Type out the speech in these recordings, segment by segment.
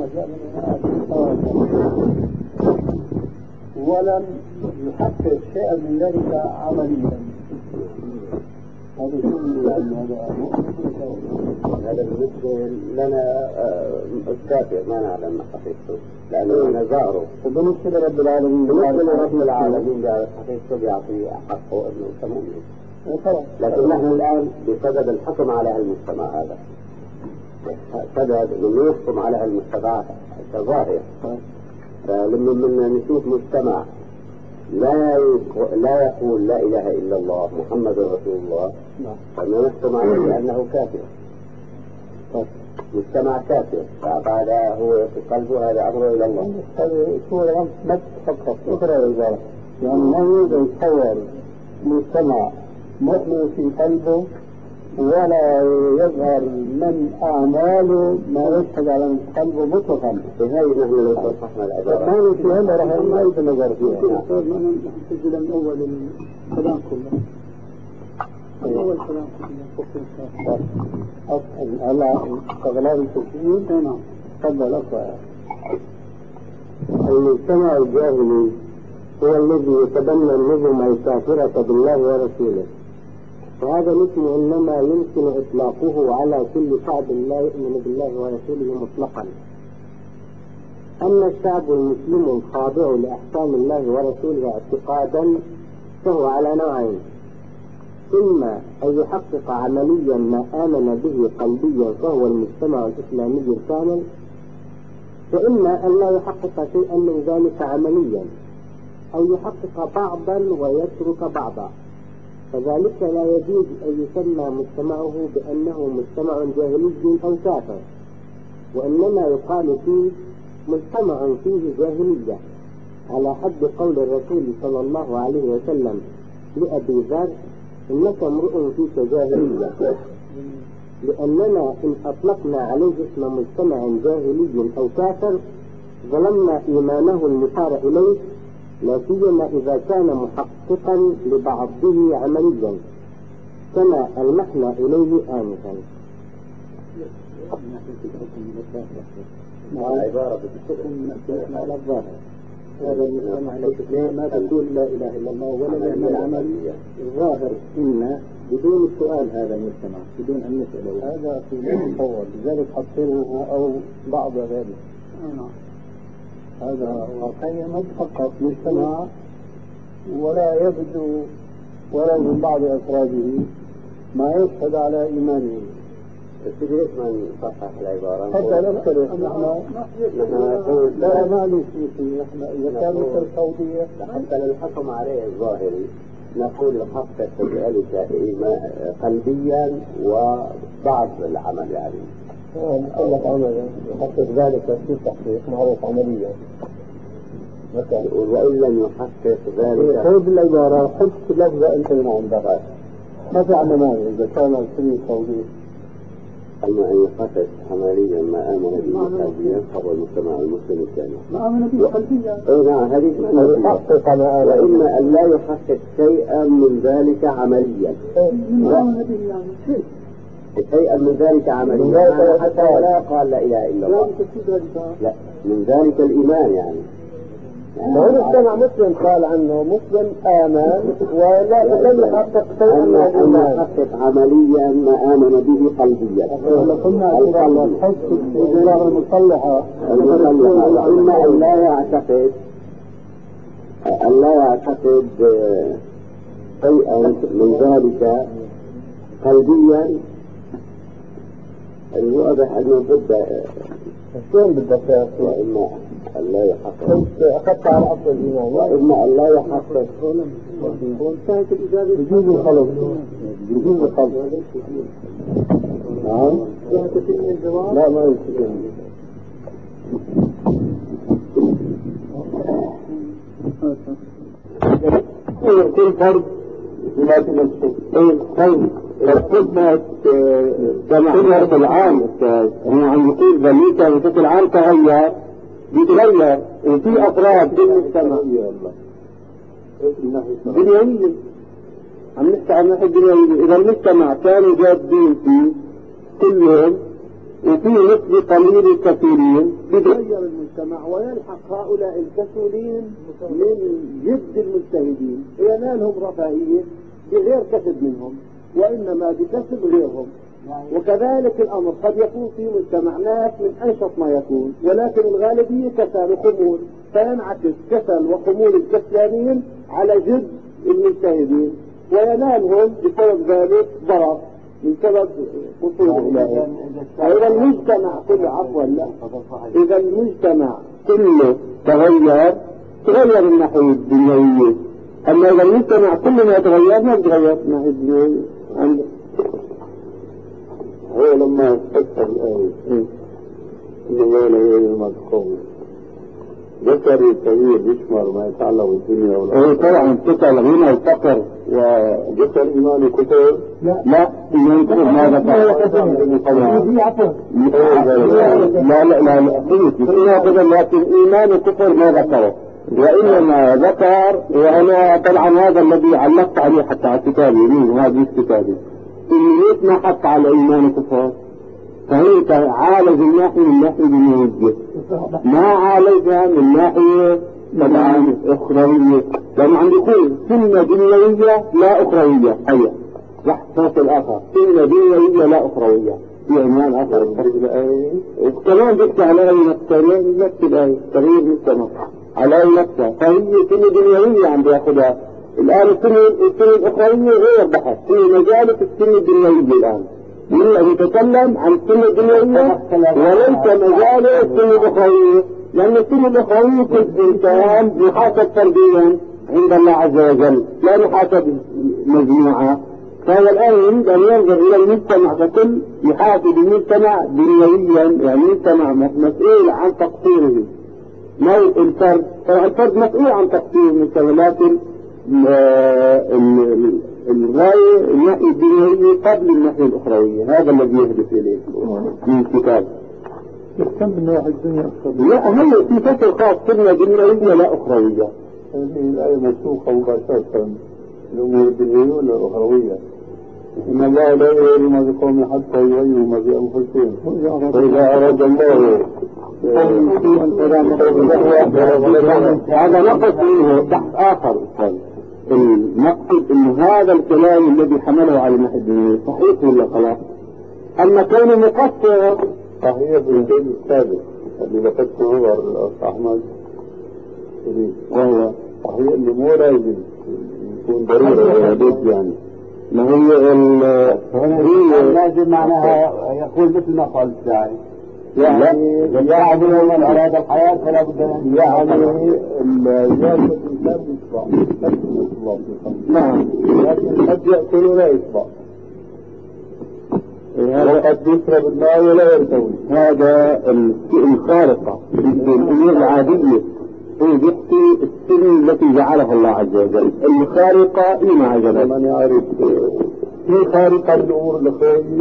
جاء من ولم يحقق شيئا من ذلك عمليا. هذا شو يعني هذا بالنسبة لنا الكافر ما نعلم حقيقته لأنه نزاره. وبالنسبة لرب العالمين بيعرف حقيقته بيعطي حقه إنه كمؤمن. لكن نحن الآن بسبب الحكم على هالمجتمع هذا سبب إنه يحكم على هالمجتمع كظاهر. فلما نشوف مجتمع لا يقول لا إله إلا الله محمد رسول الله فإنه نحكم عليه بأنه كافر. مجتمع كافر فهذا هو في قلبه هذا أمره إلى الله. هذا هو بس فقط اقرأ العبارة يعني ما يوجد يتصور مجتمع مؤمن في قلبه ولا يظهر من أعماله ما يشهد على قلبه مطلقا. هاي نحن لو صححنا العبارة ما في هلا راح نعيد النظر فيها. نسجل من أول الكلام كله. أول كلام كله. هلا استغلال التسجيل. نعم. تفضل أقرأ. المجتمع الجاهلي هو الذي يتبنى النظم الكافرة بالله ورسوله. وهذا الاسم إنما يمكن إطلاقه على كل شعب لا يؤمن بالله ورسوله مطلقا. أما الشعب المسلم الخاضع لأحكام الله ورسوله اعتقادا فهو على نوعين: إما أن يحقق عمليا ما آمن به قلبيا فهو المجتمع الإسلامي الكامل، وإما أن لا يحقق شيئا من ذلك عمليا أو يحقق بعضا ويترك بعضا، فذلك لا يجوز أن يسمى مجتمعه بأنه مجتمع جاهلي أو كافر، وإنما يقال فيه مجتمع فيه جاهلية، على حد قول الرسول صلى الله عليه وسلم لأبي ذر: إنك امرؤ فيك جاهلية. لأننا إن أطلقنا عليه اسم مجتمع جاهلي أو كافر ظلمنا إيمانه المشار إليه، لا سيما إذا كان محققا لبعضه عمليا كما ألمحنا إليه آنفا. عبارة بتحكم على الظاهر. هذا المجتمع ما تقول لا إله إلا الله ولا يعمل عملية الظاهر إن بدون السؤال هذا المجتمع بدون أن نسأله. هذا في متصور لذلك حطيناها أو بعض ذلك. هذا واقعيا ما فقط مجتمع ولا يبدو ولا من بعض أفراده ما يشهد على إيمانه. ليش ما نصحح العبارة؟ هذا نختلف نحن نقول لا معلش نحن إذا كان مثل السعودية حتى للحكم عليه الظاهري نقول يحقق ذلك قلبيا وبعض العمل يعني. لك عملا يحقق ذلك في تحقيق معروف عمليا. وإن لم يحقق ذلك خذ العبارة حط لفظة أنت من عندك ما في عنا مانع إذا كان السنة السعودية. أما أن يحقق عمليا ما آمن به قلبيا فهو المجتمع المسلم الكامل. ما آمن به قلبيا. نعم هذه وإما أن لا يحقق شيئا من ذلك عمليا. ما آمن به يعني شيئا من ذلك عمليا حتى ولا قال لا إله إلا الله. لا من ذلك الإيمان يعني. لو المجتمع مسلم قال عنه مسلم آمن ولم يحقق شيئا من الإيمان. يحقق عمليا ما آمن به قلبيا. قلنا الإله المصلحة وإما أن لا يعتقد شيئا من ذلك قلبيا. الواضح أنه شلون بدك وإما أن لا يحقق أخذت على أصل الإيمان وإما أن لا يحقق وانتهت الإجابة بجوز الخلق بجوز الخلق. نعم لا ما يمكن. كل فرد بما تنسك طيب الخدمة خدمة العام هم عم يقول ذلك بشكل عام تغير بيتغير وفي أفراد في المجتمع دنيوية عم نحكي عن ناحية دنيوية. إذا المجتمع كانوا جادين فيه كلهم وفي نسبة قليل الكثيرين بيتغير المجتمع ويلحق هؤلاء الكسولين من جد المجتهدين وينالهم رفاهية بغير كسب منهم وإنما بكسب غيرهم. وكذلك الأمر قد يكون في مجتمع ناس من أنشط ما يكون ولكن الغالبية كسل وخمول، فينعكس كسل وخمول الكسلانين على جد المجتهدين وينالهم بسبب ذلك ضرر من سبب قصور هؤلاء. إذا المجتمع كله عفوا لا إذا المجتمع كله تغير الناحية الدنيوية، أما إذا المجتمع كله ما يتغير ما يتغير الناحية الدنيوية. هو لما فسر الآية إن الله لا يعلم ما تقوم ذكر التغيير يشمر ما يتعلق بالدنيا والآخرة. طبعا ذكر الغنى والفقر وذكر الإيمان والكفر. لا إيمان الكفر ما ذكر. لا لكن إيمان الكفر ما ذكره، وإنما ذكر وأنا طبعا هذا الذي علقت عليه حتى على كتابي وهذا كتابي إن ما حط على إيمان الكفر فهي عالج الناحية من ناحية دنيوية ما عالجها من ناحية طبعا أخروية، لأن عم يقول سنة دنيوية لا أخروية. أيوة صح صوت الآخر سنة دنيوية لا أخروية في عنوان آخر وكمان بيحكي على أي نفسها نفس الآية تغيير مجتمع على أي نفسها فهي سنة دنيوية عم بياخدها الآن. السنة الأخروية غير بحث في مجالة السنة الدنيوية الآن يلا نتكلم عن السنة الدنيوية وليس مجاله السنة الأخروية، لأن السنة الأخروية كل إنسان يحاسب فرديا عند الله عز وجل لا يحاسب مجموعة. فهو الآن يريد أن ينظر إلى المجتمع ككل يحاسب المجتمع دنيويا، يعني المجتمع مسؤول عن تقصيره موت الفرد. طبعا الفرد مسؤول عن تقصير المجتمع لكن الغاية الناحية الدنيوية قبل الناحية الأخروية. هذا الذي يهدف إليه من الكتاب. كم من واحد دنيا أخروية؟ لا هي في فصل خاص سنة دنيوية لا أخروية. هذه الآية مسوخة مباشرة الأمور الدنيوية ولا الأخروية؟ إن الله لا يغير ما بقوم حتى يغيروا ما بأنفسهم فإذا أراد الله هذا نقص منه تحت آخر. المقصد إن هذا الكلام الذي حمله على الناحية الدينية صحيح ولا خلاص؟ أما كونه مقصر صحيح في البيت السابق اللي لقدت نظر الأخ أحمد وهو صحيح اللي مو لازم يكون ضرورة بيت يعني ما هي لازم معناها يقول مثل ما قال الشاعر يعني من أراد الحياة فلا بد أن يعني الإنسان يشبع نعم لكن قد يأكل ولا يشبع وقد يشرب الماء ولا يرتوي. هذا الخارقة الأمور العادية هو بيحكي السن التي جعلها الله عز وجل. الخارقة إيه مع جلال من يعرف في خارقة للأمور الأخروية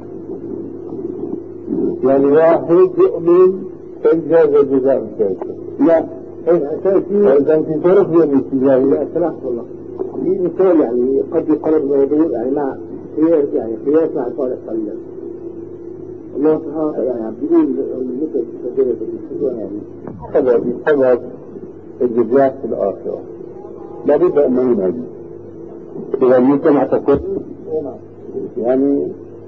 يعني واحد يؤمن فإنجاز الجزاء الكافر. لا إذا في فرق بين الاتجاهين. لا ثلاث والله في مثال يعني قد يقرب الموضوع يعني مع قياس يعني قياس مع الفارق قليلا. الله سبحانه يعني بيقول مثل سجلة يعني سبب الجزاء في الآخرة لابد أن ينادي إذا المجتمع تكون يعني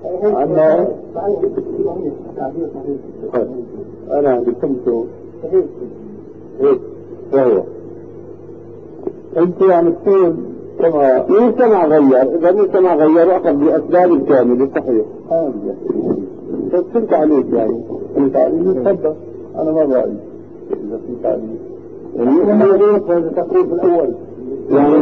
أنا بسمته هيك وهو أنت يعني تقول كما المجتمع غير. إذا المجتمع غير أخذ بأسباب الكامل صحيح. كنت عليك يعني كنت عليك تفضل أنا ما رأيي إذا كنت عليك هذا تقريب الأول يعني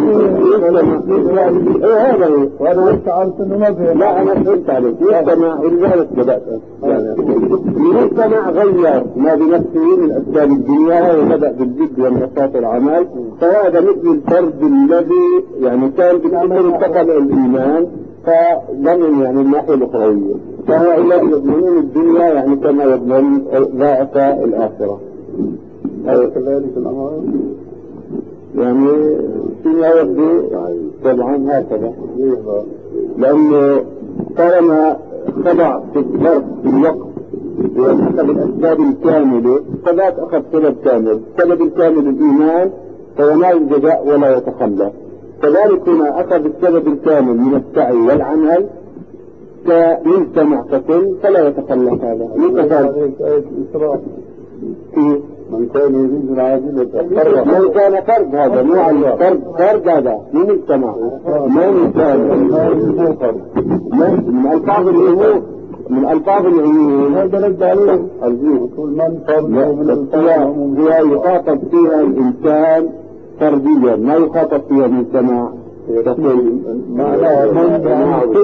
ايه هذا هو وانا لسه عارف انه ما في. لا انا فهمت عليك. المجتمع ولذلك بدأت المجتمع غير ما بنفسه من اسباب الدنيا وبدأ بالجد والنشاط والعمل. فهذا مثل الفرد الذي يعني كان بالامر انتقل الايمان فضمن يعني الناحية الاخروية. فهؤلاء يضمنون الدنيا يعني كما يضمن ضعف الاخرة. كذلك الامر يعني فيما يبدو طبعا هكذا لأنه طالما خضع في الظرف في الوقت إذا أخذ الأسباب الكاملة فذاك أخذ سبب كامل، السبب الكامل الإيمان فينال الجزاء ولا يتخلى. كذلك هنا أخذ السبب الكامل من السعي والعمل كمجتمع ككل فلا يتخلى هذا. من كان يريد العاجلة من كان فرد، هذا مو الفرد، فرد هذا مو مجتمع، مو مجتمع، من ألفاظ الأمور، من ألفاظ العموم. هذا رد عليه من فرد هي يخاطب فيها الإنسان فرديا، ما يخاطب فيها المجتمع. معناها كل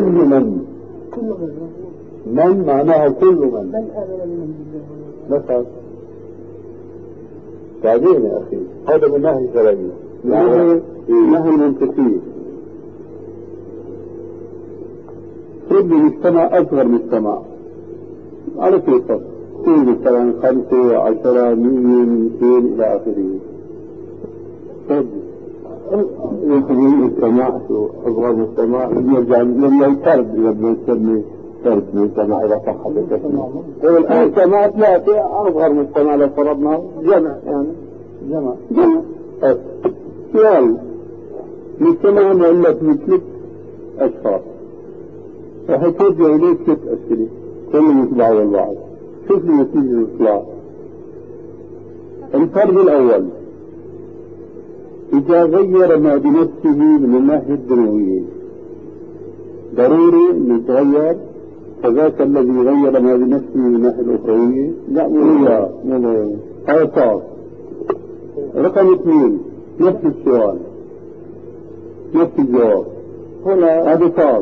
من معناها كل من مثلا. بعدين يا أخي هذا من نهي شرعي، نهي منطقي. كل مجتمع أصغر مجتمع على كيفك، كل مجتمع 5 10 100 200 إلى آخره. يمكن المجتمع شو أصغر مجتمع يرجع لما يفرد، إذا بدنا نسمي فرد مجتمع إذا صح هذا الآن مجتمع ثلاثة أصغر مجتمع لو فرضنا جمع، يعني جمع يلا مجتمع مؤلف من 3 أشخاص، راح ترجع إليه 3 أسئلة كلهم يتبعوا البعض. شوف النتيجة الإطلاق. الفرد الأول إذا غير ما بنفسه من الناحية الدنيوية ضروري أن يتغير، فذاك الذي غير ما بنفسه من الناحية الأخروية لا مغير هذا صار. رقم 2 نفس السؤال نفس الجواب، هنا هذا صار.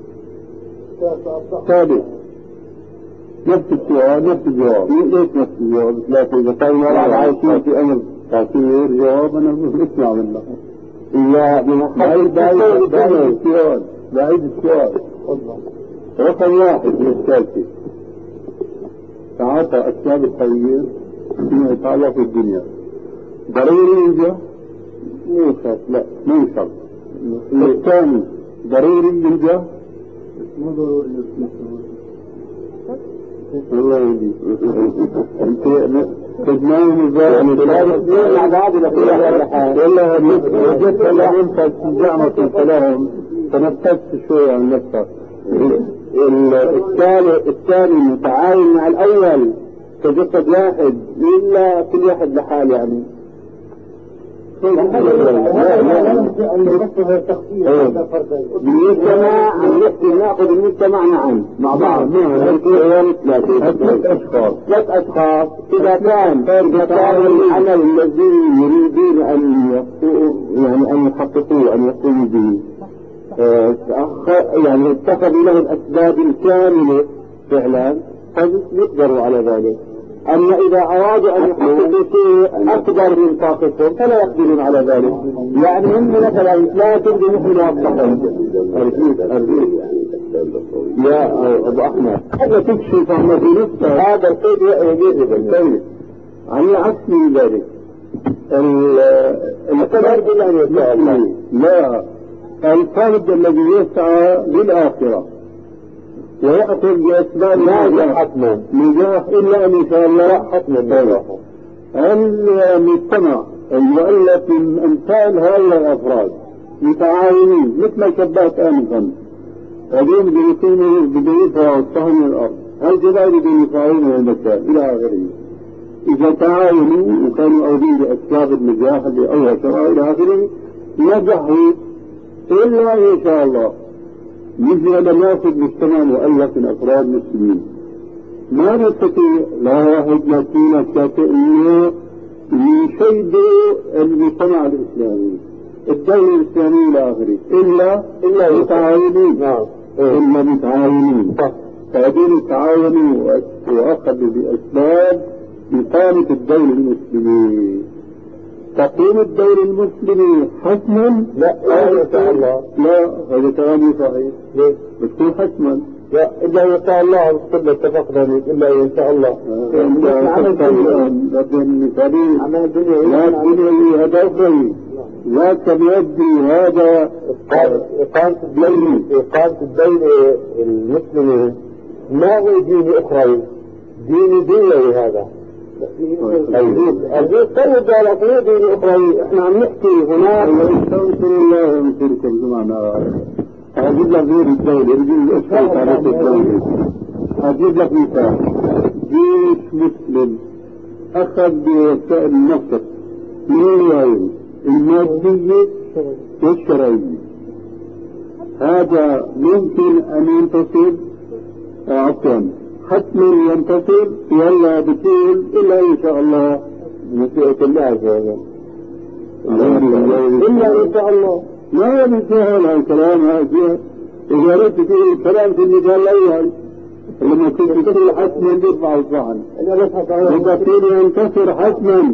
ثالث نفس السؤال نفس الجواب، ليش نفس الجواب؟ ثلاثة إذا كانوا مرات عايشين في أمر تعطيه الجواب أنا بسمع منه. إذا بعيد السؤال رقم 1 من الثالثة تعاطى أسباب التغيير فيما يتعلق بالدنيا ضروري ينجح؟ مو شرط، لا مو شرط. الثاني ضروري ينجح؟ مو ضروري ينجح. والله يهديك انت تجمعهم ازاي مع بعض والله وجدت انت تجمعنا في كلام تنفست شوية عن نفسك. الثاني متعاون مع الاول كجسد واحد الا كل واحد لحال، يعني المجتمع عم يحكي ناخذ المجتمع نعم مع بعض 3 أشخاص إذا كان العمل الذي يريدون أن يحققوه أن يقوموا به يعني اتخذوا له الأسباب الكاملة فعلا يقدروا على ذلك. أما إذا أرادوا أن يحققوا شيء أكبر من طاقتهم فلا يقدرون على ذلك. يعني هم مثلا لا تبدو نحن موفقين. أرجوك يا أبو أحمد هذا تكشف عن في نفسه هذا الشيء يجب الشيء عن عكس ذلك. الفرد لا الفرد الذي يسعى للآخرة ويأخذ بأسباب لا حتما نجاح إلا أن شاء الله حتما نجاح. المجتمع المؤلف من أمثال هؤلاء الأفراد متعاونين مثل ما شبهت آنفا، هذين بيكونوا بدايتها والصهن الأرض، هالجبال بيفعلون المكان إلى آخره. إذا تعاونوا وكانوا أولين بأسباب النجاح اللي أول شرع إلى آخره نجحوا إلا إن شاء الله. نجي أن ناخذ مجتمع مؤلف من أفراد مسلمين ما نستطيع لا واحد لا اثنين ثلاثة إنه يشيدوا المجتمع الإسلامي الدولة الإسلامية إلى آخره إلا متعاونين. إلا متعاونين فهذين تعاونوا وأخذوا بأسباب إقامة الدولة المسلمين. تقوم الدولة المسلمة حتما؟ لا لا هذا كلام صحيح. ليه؟ بتكون حتما لا إلا إن شاء الله كلنا اتفقنا إلا إن شاء الله. عمل الدنيا هذا أخرى ذاك بيدي هذا إقامة الدولة المسلمة ما هو دين أخرى ديني هذا. طيب على طريق دين أخرى احنا عم نحكي هناك. استغفر الله ينصركم جماعة. أجيب لك غير الدولة، يجي أشهر على الدولة. أجيب لك مثال. جيش مسلم أخذ بوسائل النصر من المادية والشرعية. هذا ممكن أن ينتصر عفوا حتما ينتصر ولا بطول إلا إن شاء الله مشيئة الله عز وجل. إلا إن شاء الله. ما بيسهل هالكلام هذا. إذا رأيت تقول الكلام في المثال الأول لما كنت تقول حتما يرفع الصحن بطول ينتصر حتما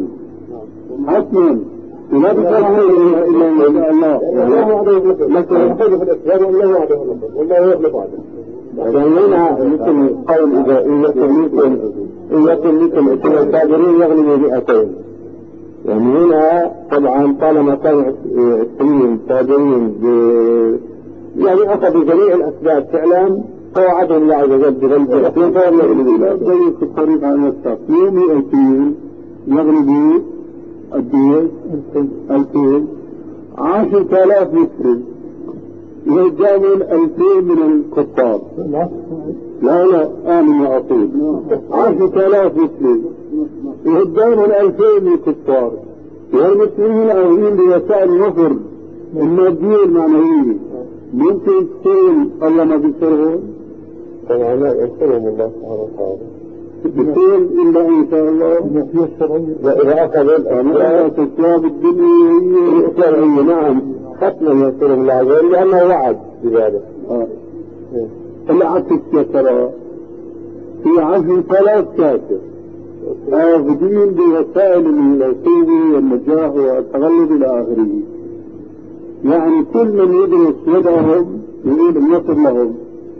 ولا بيسهل إلا إن شاء الله. الله وحده يخلق لكن يحتاج في الإسلام والله وحده يخلق والله يخلق وحده. هنا مثل قول إذا يكن لكم 2 تاجرين يغلبوا 200. يعني هنا طبعا طالما كان 20 تاجرين يعني أخذوا جميع الأسباب فعلا فوعدهم الله عز وجل بغلب الأسلام زي في الطريق عن الساق 200 يغلبوا الدين 2000 10,000 مسلم يهجمون 2000 من الكفار. لا آمن وأطيب 10,000 مسلم يهجمون 2000 من الكفار. والمسلمين آمنين بوسائل النصر المادية المعنوية. ممكن تقول الله ما بينصرهم؟ طبعا لا ينصرهم الله سبحانه وتعالى. بيقول إلا إن شاء الله وإذا أخذ الأسباب الدنيا الشرعية نعم ختما ينصرهم الله عز وجل لأنه وعد بذلك. العكس يا ترى في 10,000 كافر آخذين بوسائل القوة والنجاح والتغلب إلى آخره. يعني كل من يدرس يدهم يريد النصر لهم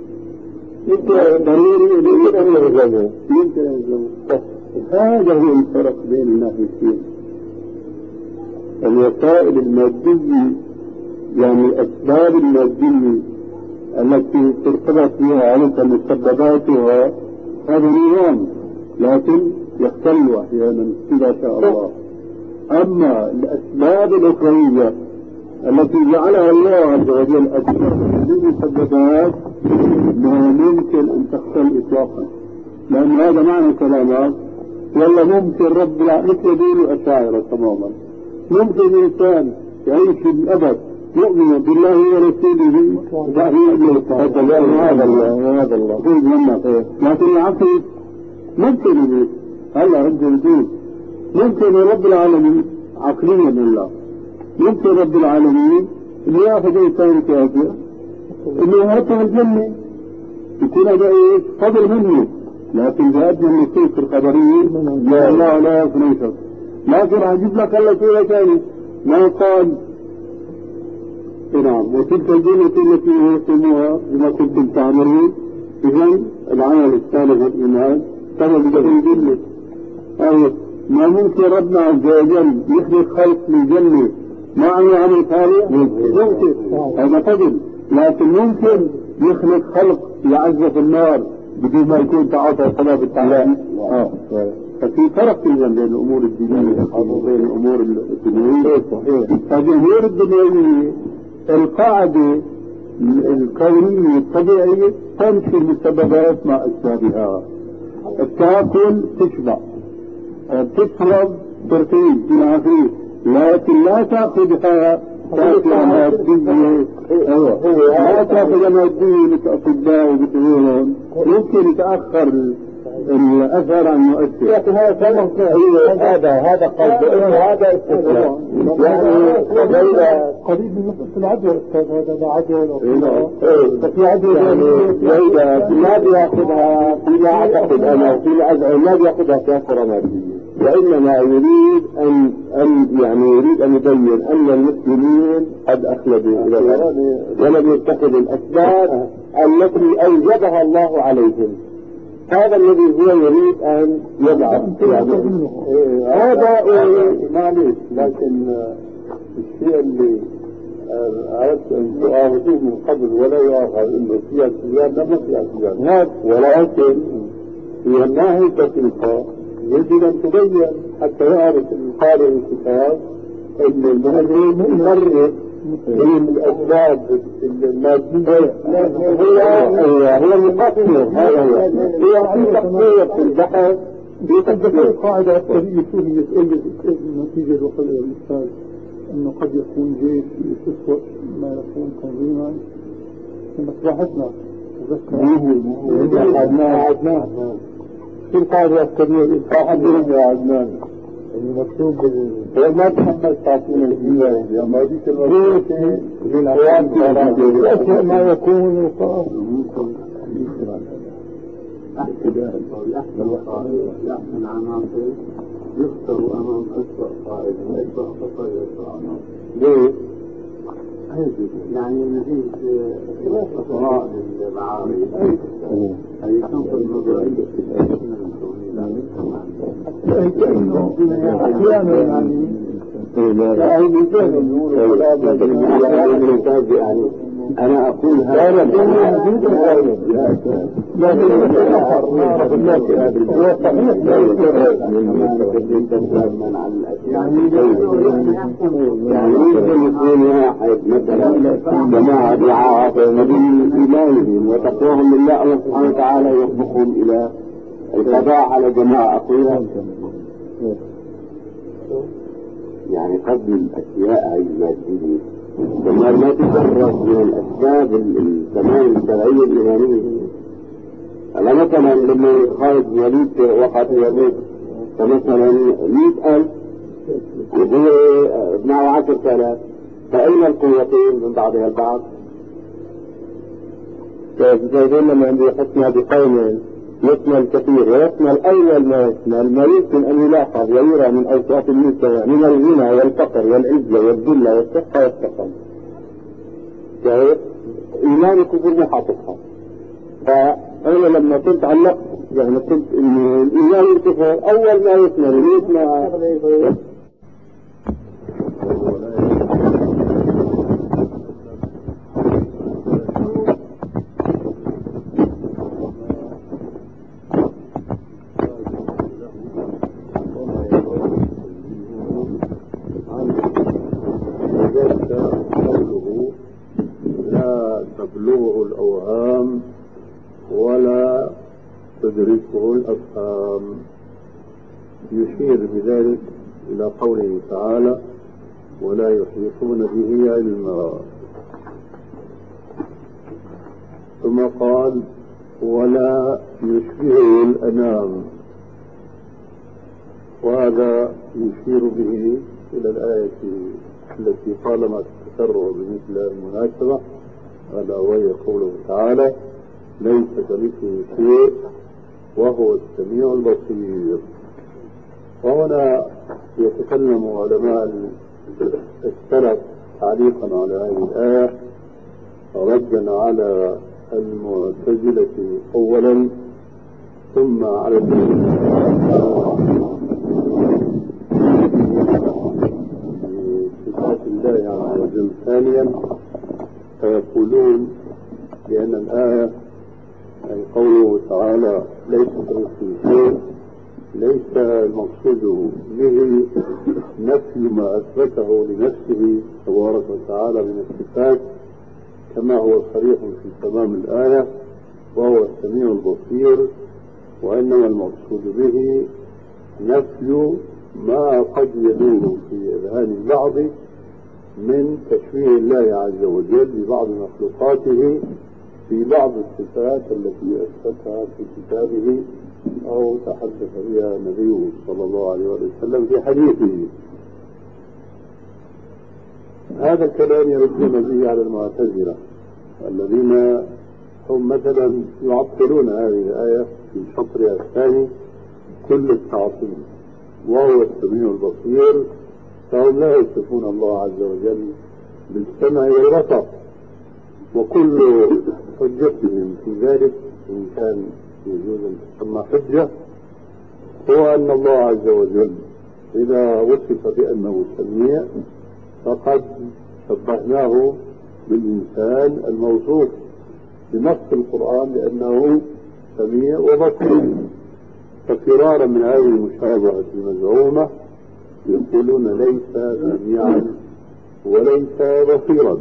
ضروري يمكن أن يهزموا. هذا هو الفرق بين الناحيتين. الوسائل المادية يعني الأسباب المادية التي ترتبط بها عليك مسبباتها هذا نظام لكن يختل أحيانا إذا شاء الله. أما الأسباب الأخرية التي جعلها الله عز وجل أسباب للمسببات ما ممكن أن تختل إطلاقا. لأن هذا معنى كلامات ولا ممكن رب مثل دين الأشاعرة تماما. ممكن إنسان يعيش في الأبد يؤمن بالله ورسوله هذا الله لكن العقل ممكن يموت. هلا عنده وجود ممكن رب العالمين عقليا الله ممكن رب العالمين اللي ياخذ انسان كافر انه يهربه الجنه يكون هذا ايش فضل منه. لكن بأدنى النصوص الخبريه يا الله لا يفنيك. لكن اجيب لك الله سوره ثاني ما قال نعم وتلك الجنة التي يوصموها بما كنتم تعملون. إذن العمل الصالح والإيمان كما بدخل الجنة. أي ما ممكن ربنا عز وجل يخلق خلق من الجنة ما عنده عمل صالح ممكن هذا فضل. لكن ممكن يخلق خلق يعز في النار بدون ما يكون تعاطى صلاة بالتعليم. ففي فرق بين الأمور الدينية وبين الأمور الدنيوية. فالأمور الدنيوية القاعدة الكونية الطبيعية تمشي المسببات مع أسبابها. التاكل تشبع تشرب ترتيب إلى آخره لكن لا تأخذها تأكل مادية. لا تأخذ مادية للأطباء وبتغيرهم ممكن يتأخر الأثر عن مؤثر. هذا قصد هذا استثناء يعني قريب من نقطة العدوى هذا عدوى في عدوى ما بياخذها فيما أعتقد أنا فيما أزعم ما بياخذها كأثر مادية وإنما يريد أن يعني يريد أن يبين أن المسلمين قد أخلدوا إلى الأرض ولم يتخذوا الأسباب التي أوجبها الله عليهم. هذا الذي هو يريد أن يضع هذا معليش. لكن الشيء اللي أردت أن تؤاخذوه من قبل ولا يؤاخذ إنه فيها التجار لا ما فيها التجار ولكن والله تلك يجب أن تبين حتى يعرف القارئ الكتاب أن المؤلف يفرق بين الأسباب المادية. هو المقصر، هذا هو المقصر في البحث. القاعدة العسكرية شو هي؟ النتيجة الوصل إلى الأستاذ أنه قد يكون جيش يسوء ما يكون تنظيما. مصلحتنا عدنان في القاعدة العسكرية صاحب عدنان المكتوب ما تحمل تعطينا الجيلة يا ما ديك المكتوب ما يكون يحسن عناصر يختار أمام أسوأ قائد وأسوأ خطر يسوأ عناصر. ليه؟ يعني نتيجة إصراء للمعارض هي تنقل نظرية كأنه أحيانا يعني أنا أقول هذا مثلا جماعة دعاة من إيمانهم وتقواهم لله الله سبحانه وتعالى يسبقهم إلى القضاء على جماعة أقوياء. يعني قبل الأشياء هاي المادية لما لا تفرق من الأسباب التمام الشرعية الإيمانية. أنا مثلا لما خالد وليد وقعت يموت فمثلا 100,000 وهو معه 10,000 فأين القوتين من بعضها البعض؟ فإذا لما عندي حسنا بقوم يثنى الكثير ويثنى الأول ما يثنى ما يمكن أن يلاحظ ويرى من أوصاف المجتمع من الغنى والفقر والعزة والذلة والصحة والسقم. كيف؟ إيمانكم بالمحاططة. فأنا لما كنت علقت يعني كنت إن الإيمان يرتفع أول ما يثنى تبلغه الأوهام ولا تدركه الأفهام. يشير بذلك إلى قوله تعالى ولا يحيطون به علما، ثم قال ولا يشبهه الأنام، وهذا يشير به إلى الآية التي طالما تتكرر بمثل المناسبة ألا وهي قوله تعالى ليس كمثله شيء وهو السميع البصير. وهنا يتكلم علماء السلف تعليقا على هذه الآية ردا على المعتزلة أولا ثم على صفات الله عز وجل ثانيا. فيقولون بأن الآية أي قوله تعالى ليس كمثله شيء ليس المقصود به نفي ما أثبته لنفسه تبارك وتعالى من الصفات كما هو صريح في تمام الآية وهو السميع البصير، وإنما المقصود به نفي ما قد يدور في أذهان البعض من تشبيه الله عز وجل ببعض مخلوقاته في بعض الصفات التي أثبتها في كتابه أو تحدث بها نبيه صلى الله عليه وسلم في حديثه. هذا الكلام يردون به على المعتزلة الذين هم مثلا يعطلون هذه الآية في شطرها الثاني كل التعطيل وهو السميع البصير، فهم لا يصفون الله عز وجل بالسمع والبصر. وكل حجتهم في ذلك إن كان يجوز أن تسمى حجة هو أن الله عز وجل إذا وصف بأنه سميع فقد شبهناه بالإنسان الموصوف بنص القرآن بأنه سميع وبصير. ففرارا من هذه المشابهة المزعومة يقولون ليس سميعا وليس بصيرا.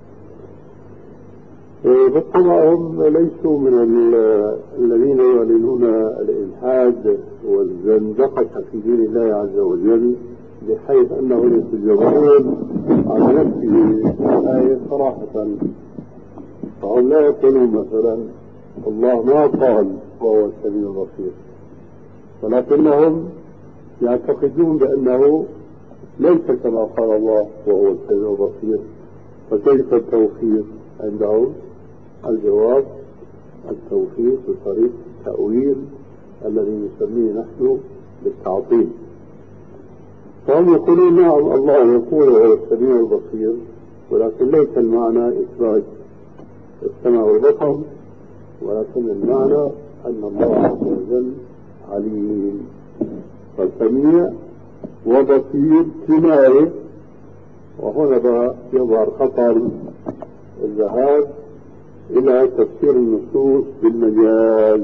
بالطبع هم ليسوا من الذين يعلنون الإلحاد والزندقة في دين الله عز وجل، بحيث أنه يتجرؤون على نفسه الآية صراحة. فهم لا يقولون مثلا الله ما قال وهو السميع البصير، ولكنهم يعتقدون بأنه ليس كما قال الله وهو السميع البصير. فكيف التوفيق عندهم؟ الجواب التوفيق بطريق التأويل الذي نسميه نحن بالتعطيل. فهم يقولون نعم الله يقول وهو السميع البصير، ولكن ليس المعنى إثبات السمع والبصر، ولكن المعنى أن الله عز وجل عليم. فالسميع وبصير كناية، وهنا بقى يظهر خطر الذهاب إلى تفسير النصوص بالمجاز.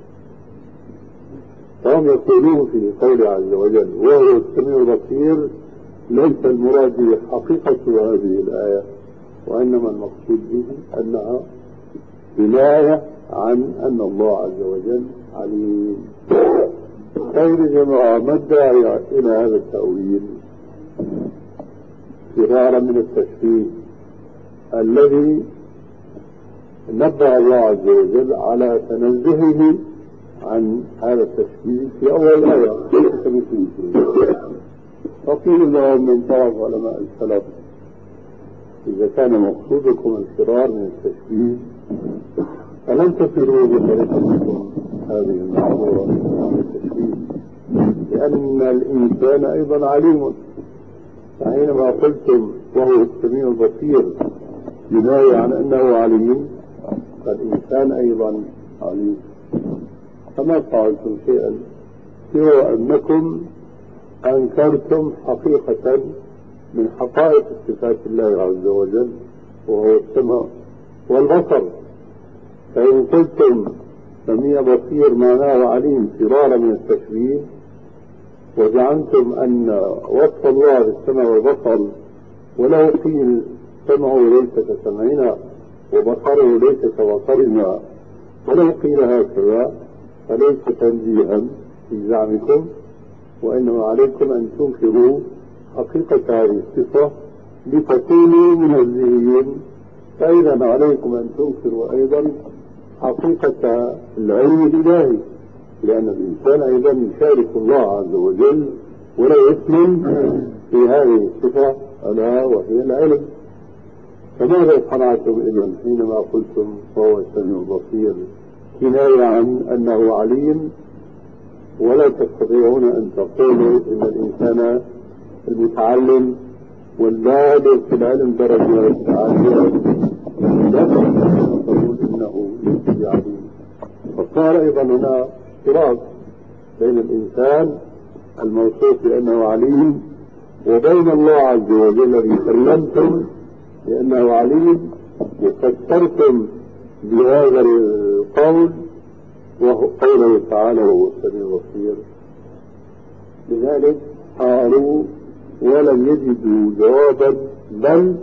فهم يقولون في قوله عز وجل وهو السميع البصير ليس المراد به حقيقة هذه الآية، وإنما المقصود به أنها كناية عن أن الله عز وجل عليم. خير جماعة، ما الداعي إلى هذا التأويل فرارا من التشبيه الذي نبه الله عز وجل على تنزهه عن هذا التشبيه في أول الآية ليس كمثله. فقيل لهم من طرف علماء السلف إذا كان مقصودكم الفرار من التشبيه فلن تصلوا بطريقتكم هذه المعذورة عن التشبيه، لأن الإنسان أيضا عليم. فحينما قلتم وهو السميع البصير كناية عن أنه عليم، فالإنسان أيضا عليم. فما فعلتم شيئا سوى أنكم أنكرتم حقيقة من حقائق صفات الله عز وجل وهو السمع والبصر. فإن قلتم سميع بصير معناه عليم فرارا من التشبيه، وزعمتم أن وصف الله بالسمع والبصر ولو قيل سمعه ليس كسمعنا وبصره ليس كبصرنا ولو قيل هكذا فليس تنزيها في زعمكم، وإنما عليكم أن تنكروا حقيقة هذه الصفة لتكونوا منزهين. فإذا عليكم أن تنكروا أيضا حقيقة العلم الإلهي، لأن الإنسان أيضا يشارك الله عز وجل ولا يثمن في هذه الصفة ألا وهي العلم. فماذا صنعتم إذن حينما قلتم وهو السميع البصير كناية عن أنه عليم، ولا تستطيعون أن تقولوا إن الإنسان المتعلم والبالغ في العلم درجة عالية لا تقول إنه ليس بعليم. فصار أيضا هنا اضطراب بين الإنسان الموصوف بأنه عليم وبين الله عز وجل الذي سلمتم بأنه عليم وفسرتم بهذا القول وهو قوله تعالى وهو السميع البصير. لذلك قالوا ولم يجدوا جوابا، بل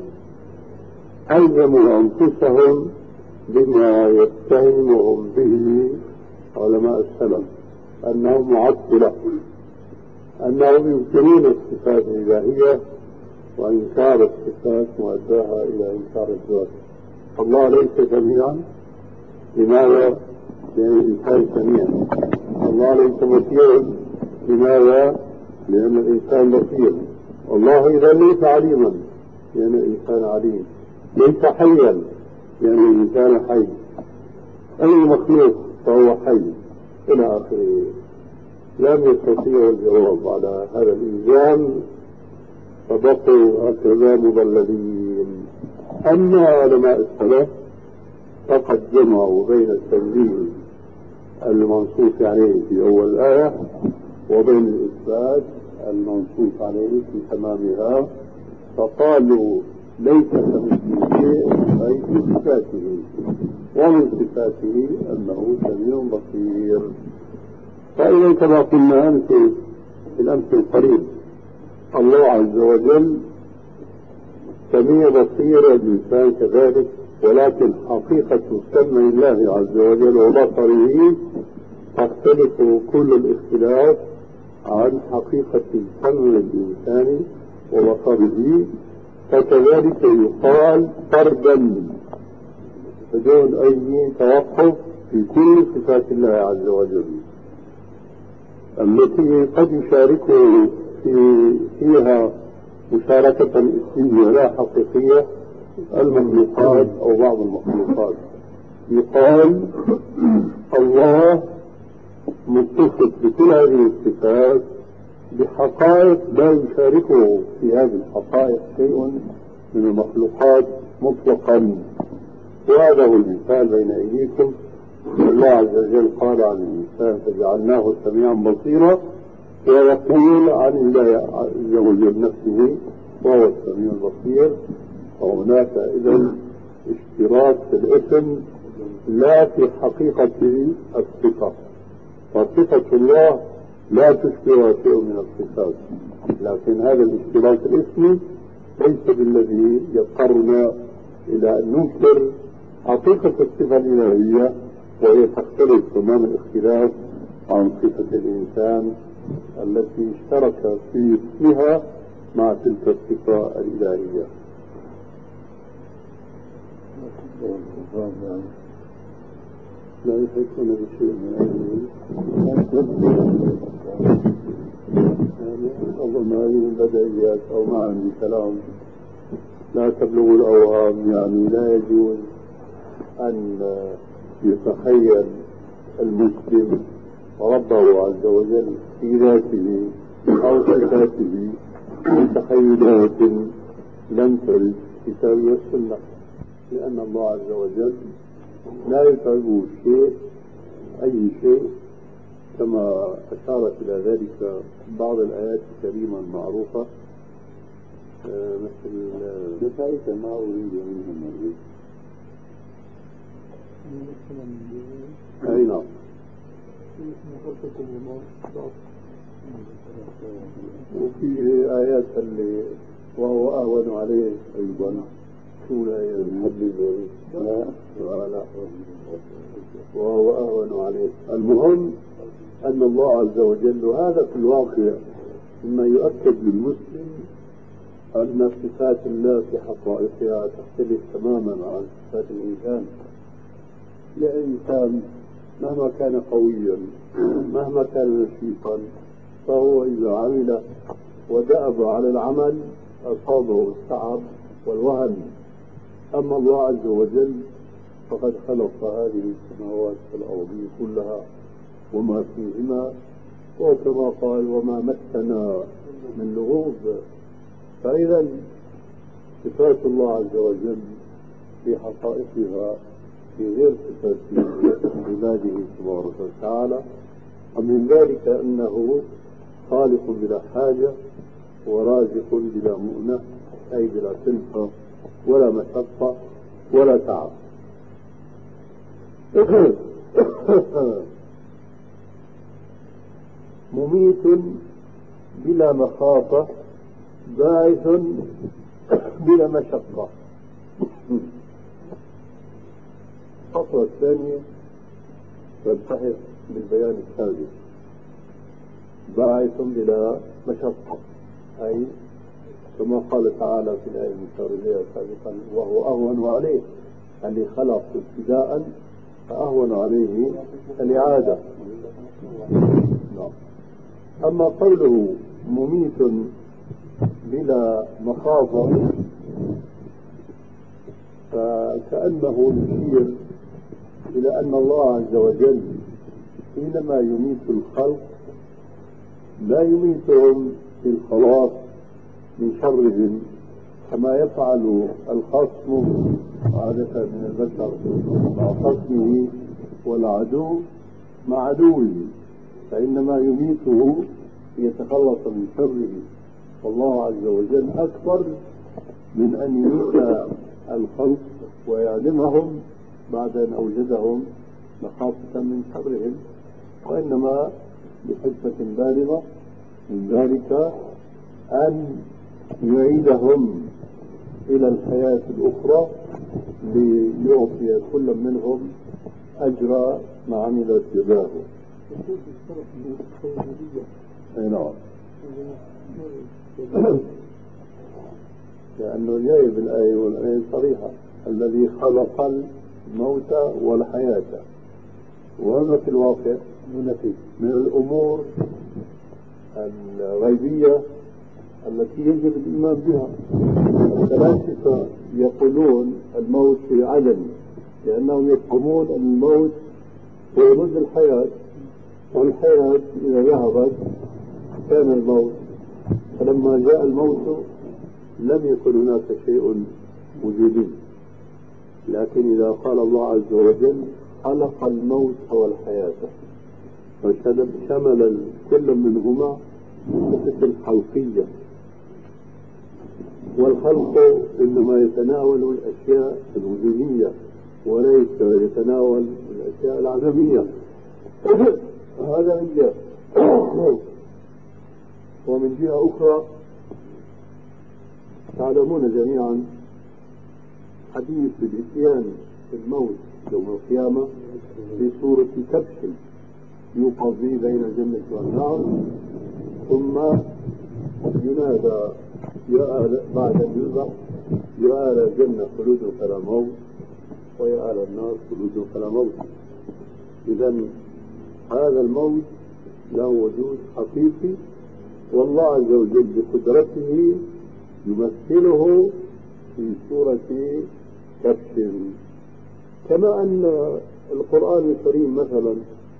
ألزموا أنفسهم بما يتهمهم به علماء السلف أنهم معطلة، أنهم ينكرون الصفات الإلهية وإنكار الصفات مؤداها إلى إنكار الذات. الله ليس سميعا، لماذا؟ لأن الإنسان سميع. الله ليس بصيرا، لماذا؟ لأن الإنسان بصير. الله إذا ليس عليما، لأن الإنسان عليم. ليس حيا، لأن الإنسان حي. أي مخلوق فهو حي إلى آخره. لم يستطيعوا الجواب على هذا الإلزام فبقوا هكذا مضللين. أما علماء السلف فقد جمعوا بين التنزيه المنصوص عليه في أول الآية وبين الإثبات المنصوص عليه في تمامها، فقالوا ليس كمثله شيء أي في صفاته، ومن صفاته أنه سميع بصير. فإذا كما قلنا أمس في الأمس القريب الله عز وجل سميع بصير الإنسان كذلك، ولكن حقيقة سمع الله عز وجل وبصره تختلف كل الاختلاف عن حقيقة سمع الإنسان وبصره، فكذلك يقال فردا بدون أي توقف في كل صفات الله عز وجل التي قد يشاركه فيها مشاركة اسمية لا حقيقية المخلوقات أو بعض المخلوقات. يقال الله متصف بكل هذه الصفات بحقائق لا يشاركه في هذه الحقائق شيء من المخلوقات مطلقا. وهذا هو المثال بين أيديكم. الله عز وجل قال عن الإنسان فجعلناه سميعا بصيرا، ويقول عن الله عز وجل نفسه وهو السميع البصير. وهناك إذن اشتراك في الاسم لا في حقيقة الصفة، فصفة الله لا تشبه شيء من الصفات، لكن هذا الاشتراك الاسمي ليس بالذي يضطرنا إلى أن ننكر حقيقة الصفة الإلهية، وهي تختلف تمام الاختلاف عن صفة الإنسان التي اشترك في اسمها مع تلك الصفة الإلهية. لا يحيطون بشيء من أظن هذه من بديهيات أو ما عندي كلام. لا تبلغ الأوهام، يعني لا يجوز أن يتخيل المسلم ربه عز وجل في ذاته أو صفاته بتخيلات لم ترد في الكتاب والسنة، لأن الله عز وجل لا يتعبه شيء أي شيء، كما أشارت إلى ذلك بعض الآيات الكريمة المعروفة مثل نسائك ما أريد منهم الرزق. أي نعم. وفي آيات اللي وهو أهون عليه أيضا. شو الآية الحديثة؟ لا وهو أهون عليه. المهم أن الله عز وجل، وهذا في الواقع مما يؤكد للمسلم أن صفات الله في حقائقها تختلف تماما عن صفات الإنسان. الإنسان مهما كان قويا مهما كان نشيطا فهو إذا عمل ودأب على العمل أصابه التعب والوهن. أما الله عز وجل فقد خلق هذه السماوات والأرض كلها وما فيهما، وكما قال وما مسنا من لغوب. فإذا صفات الله عز وجل في حقائقها في غير صفات عباده تبارك وتعالى، ومن ذلك أنه خالق بلا حاجة ورازق بلا مؤنة، أي بلا كلفة ولا مشقة ولا تعب. مميت بلا مخافة، باعث بلا مشقة. الفقرة الثانية تلتحق بالبيان السابق. باعث بلا مشقة، أي كما قال تعالى في الآية المشار إليها سابقا وهو أهون عليه، اللي خلق ابتداء فأهون عليه الإعادة. أما قوله مميت بلا مخافة فكأنه يشير إلى أن الله عز وجل حينما يميت الخلق لا يميتهم بالخلاص من شرهم كما يفعل الخصم عادة من البشر مع خصمه والعدو مع عدوه، فإنما يميته ليتخلص من شره. والله عز وجل أكبر من أن يميت الخلق ويعدمهم بعد أن أوجدهم مخافة من شرهم، وإنما بحكمة بالغة من ذلك أن يعيدهم إلى الحياة الأخرى ليعطي كل منهم أجر ما عملت يداه. أي نعم. لأنه جاي بالآية والآية صريحة: الذي خلق الموت والحياة. وهذا في الواقع من الأمور الغيبية التي يجب الإيمان بها. الفلاسفة يقولون الموت في عدم، لأنهم يفهمون أن الموت هو ضد الحياة، والحياة إذا ذهبت كان الموت، فلما جاء الموت لم يكن هناك شيء وجودي. لكن إذا قال الله عز وجل خلق الموت والحياة فشمل كل منهما صفة الخلقية، والخلق إنما يتناول الأشياء الوجودية وليس يتناول الأشياء العدمية. هذا من جهة. ومن جهة أخرى تعلمون جميعا حديث الإتيان بالموت يوم القيامة في صورة كبش يوقظ به بين الجنة والنار، ثم ينادى بعد أن يذبح: يا أهل الجنة خلود فلا موت، ويا أهل النار خلود فلا موت. إذا هذا الموت له وجود حقيقي، والله عز وجل بقدرته يمثله في صورة كبش. كما أن القرآن الكريم مثلا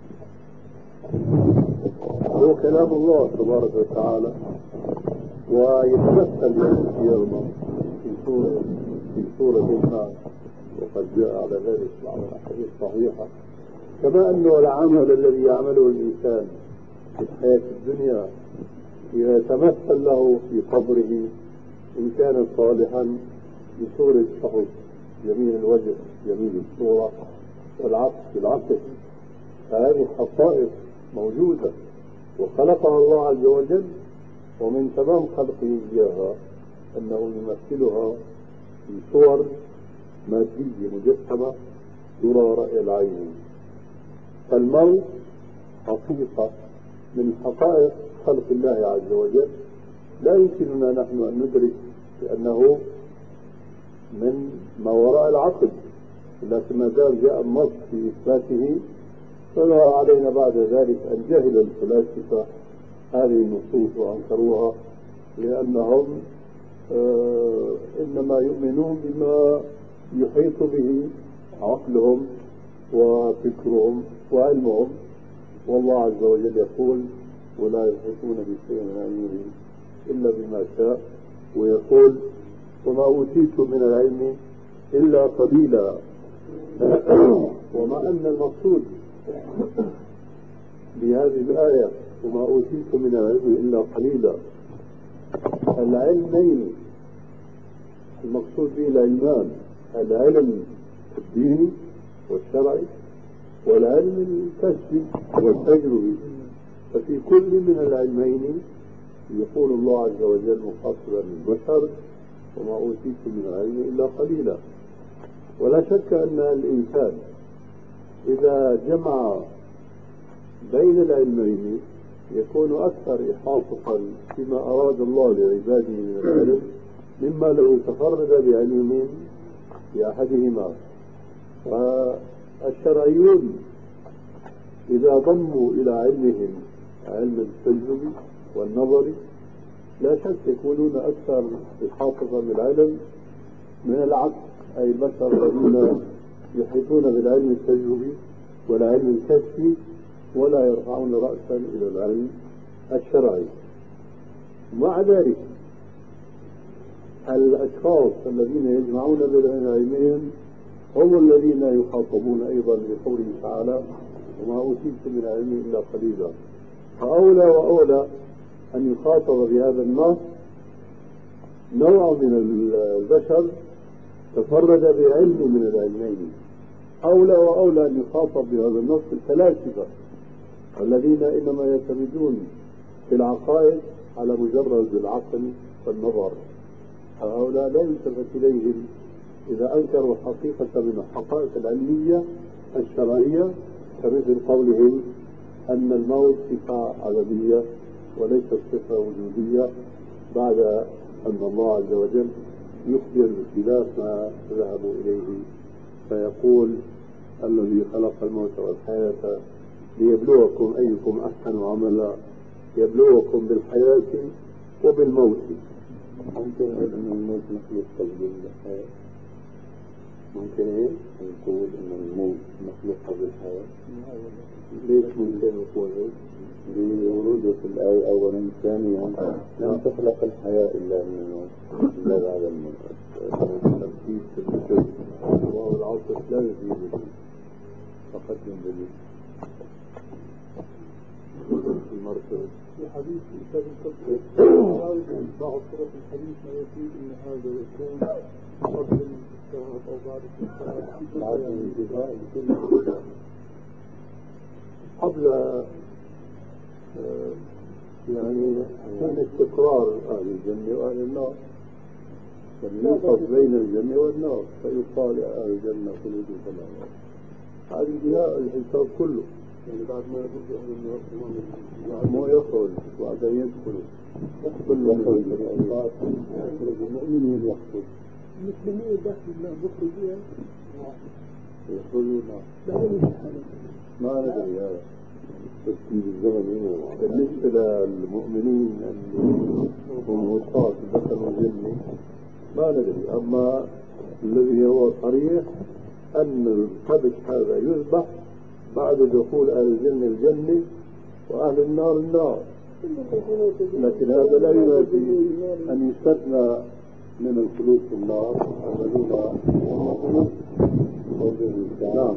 هو كلام الله تبارك وتعالى، ويتمثل يوم في صورة ما، وقد جاء على ذلك بعض الأحاديث الصحيحة. كما أنه العمل الذي يعمله الإنسان في الحياة الدنيا يتمثل له في قبره إن كان صالحا بصورة شخص جميل الوجه جميل الصورة والعطف بالعطف. هذه خصائص موجودة وخلقها الله عز وجل، ومن تمام خلقه إياها أنه يمثلها في صور مادية مجسمة ترى رأي العين. فالموت حقيقة من حقائق خلق الله عز وجل، لا يمكننا نحن أن ندرك بأنه من ما وراء العقل، لكن ما دام جاء النص في إثباته فلا علينا بعد ذلك أن جهل الفلاسفة هذه النصوص وأنكروها، لأنهم إنما يؤمنون بما يحيط به عقلهم وفكرهم وعلمهم. والله عز وجل يقول: ولا يحيطون بشيء من علمه إلا بما شاء، ويقول: وما أوتيتم من العلم إلا قليلا. وما أن المقصود بهذه الآية وما أوتيتم من العلم إلا قليلا، العلمين المقصود به العلمان: العلم الديني والشرعي، والعلم الكسبي والتجربي. ففي كل من العلمين يقول الله عز وجل مخاطبا البشر: وما أوتيتم من العلم إلا قليلا. ولا شك أن الإنسان إذا جمع بين العلمين يكون أكثر إحاطة فيما أراد الله لعباده من العلم مما لو تفرد بعلم بأحدهما. والشرعيون إذا ضموا إلى علمهم علم التجربي والنظري لا شك يكونون أكثر إحاطة بالعلم من العقل، أي البشر الذين يحيطون بالعلم التجربي والعلم الكسبي ولا يرفعون رأسا إلى العلم الشرعي. مع ذلك الأشخاص الذين يجمعون بين العلمين هم الذين يخاطبون أيضا بقوله تعالى: وما أوتيتم من العلم إلا قليلا. فأولى وأولى أن يخاطب بهذا النص نوع من البشر تفرد بعلم من العلمين. أولى وأولى أن يخاطب بهذا النص الفلاسفة الذين إنما يعتمدون في العقائد على مجرد العقل والنظر، هؤلاء لا يلتفت إليهم إذا أنكروا حقيقة من الحقائق العلمية الشرعية، كمثل قولهم أن الموت صفة عدمية وليست صفة وجودية، بعد أن الله عز وجل يخبر بخلاف ما ذهبوا إليه، فيقول الذي خلق الموت والحياة ليبلوكم أيكم أحسن عملا، يبلوكم بالحياة وبالموت. ممكن أن الموت مخلوق قبل الحياة؟ ممكن إيه؟ نقول أن الموت مخلوق قبل الحياة؟ ليش ممكن نقول هيك؟ بوروده في الآية أولا، ثانيا لم تخلق الحياة إلا من الموت، إلا بعد الموت. تركيز في الجزء وهو العاطف لا يزيد تقدم به المرتبة. في حديث كتاب القدس بعض طرق الحديث ما يفيد أن هذا يكون قبل الانتهاء أو بعد الانتهاء بعد الانتهاء بكل قبل يعني حين استقرار أهل الجنة وأهل النار، يوقف بين الجنة والنار فيقال يا أهل الجنة خلودوا في النار. هذا انتهاء الحساب كله، يعني بعد ما يخرج أهل النار ما يخرج وبعدين يدخلوا يخرج المؤمنين يخرج المسلمين داخل الله مخرجين يخرجوا ما ندري هذا ترتيب الزمني. بالنسبة للمؤمنين اللي هم وصاة دخلوا الجنة ما ندري، أما الذي هو صريح أن الكبش هذا يذبح بعد دخول أهل الجنة الجنة وأهل النار النار، لكن هذا لا ينافي أن يستثنى من الخلود في النار الذين نعم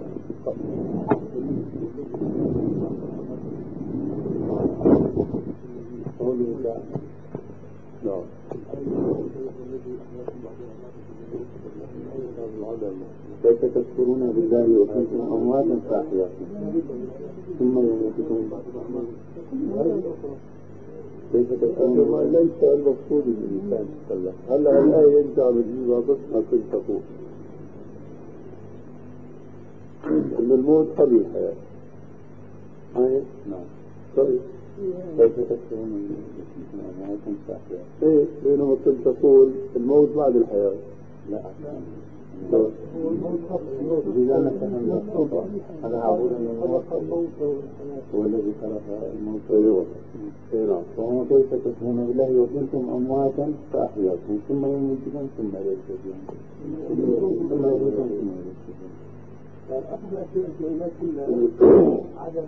نعم كيف تكفرون بالله وكنتم أمواتا فأحياكم ثم يميتكم كيف تكفرون؟ ليس المقصود الإنسان يتكلم. هلا الآية أنت عم تجيبها بس ما كنت تقول أن الموت قبل الحياة. آية؟ نعم. طيب كيف تكفرون بالله أمواتا فأحياكم؟ إيه بينما كنت تقول الموت بعد الحياة. لا إذا نفهم هذا عبود أن الموت هو الذي خلق الموت. أيوه نعم. وهو كيف تكفرون بالله وكنتم أمواتا فأحياكم ثم يميتكم ثم يرجعكم ثم يميتكم ثم يرجعكم. عدم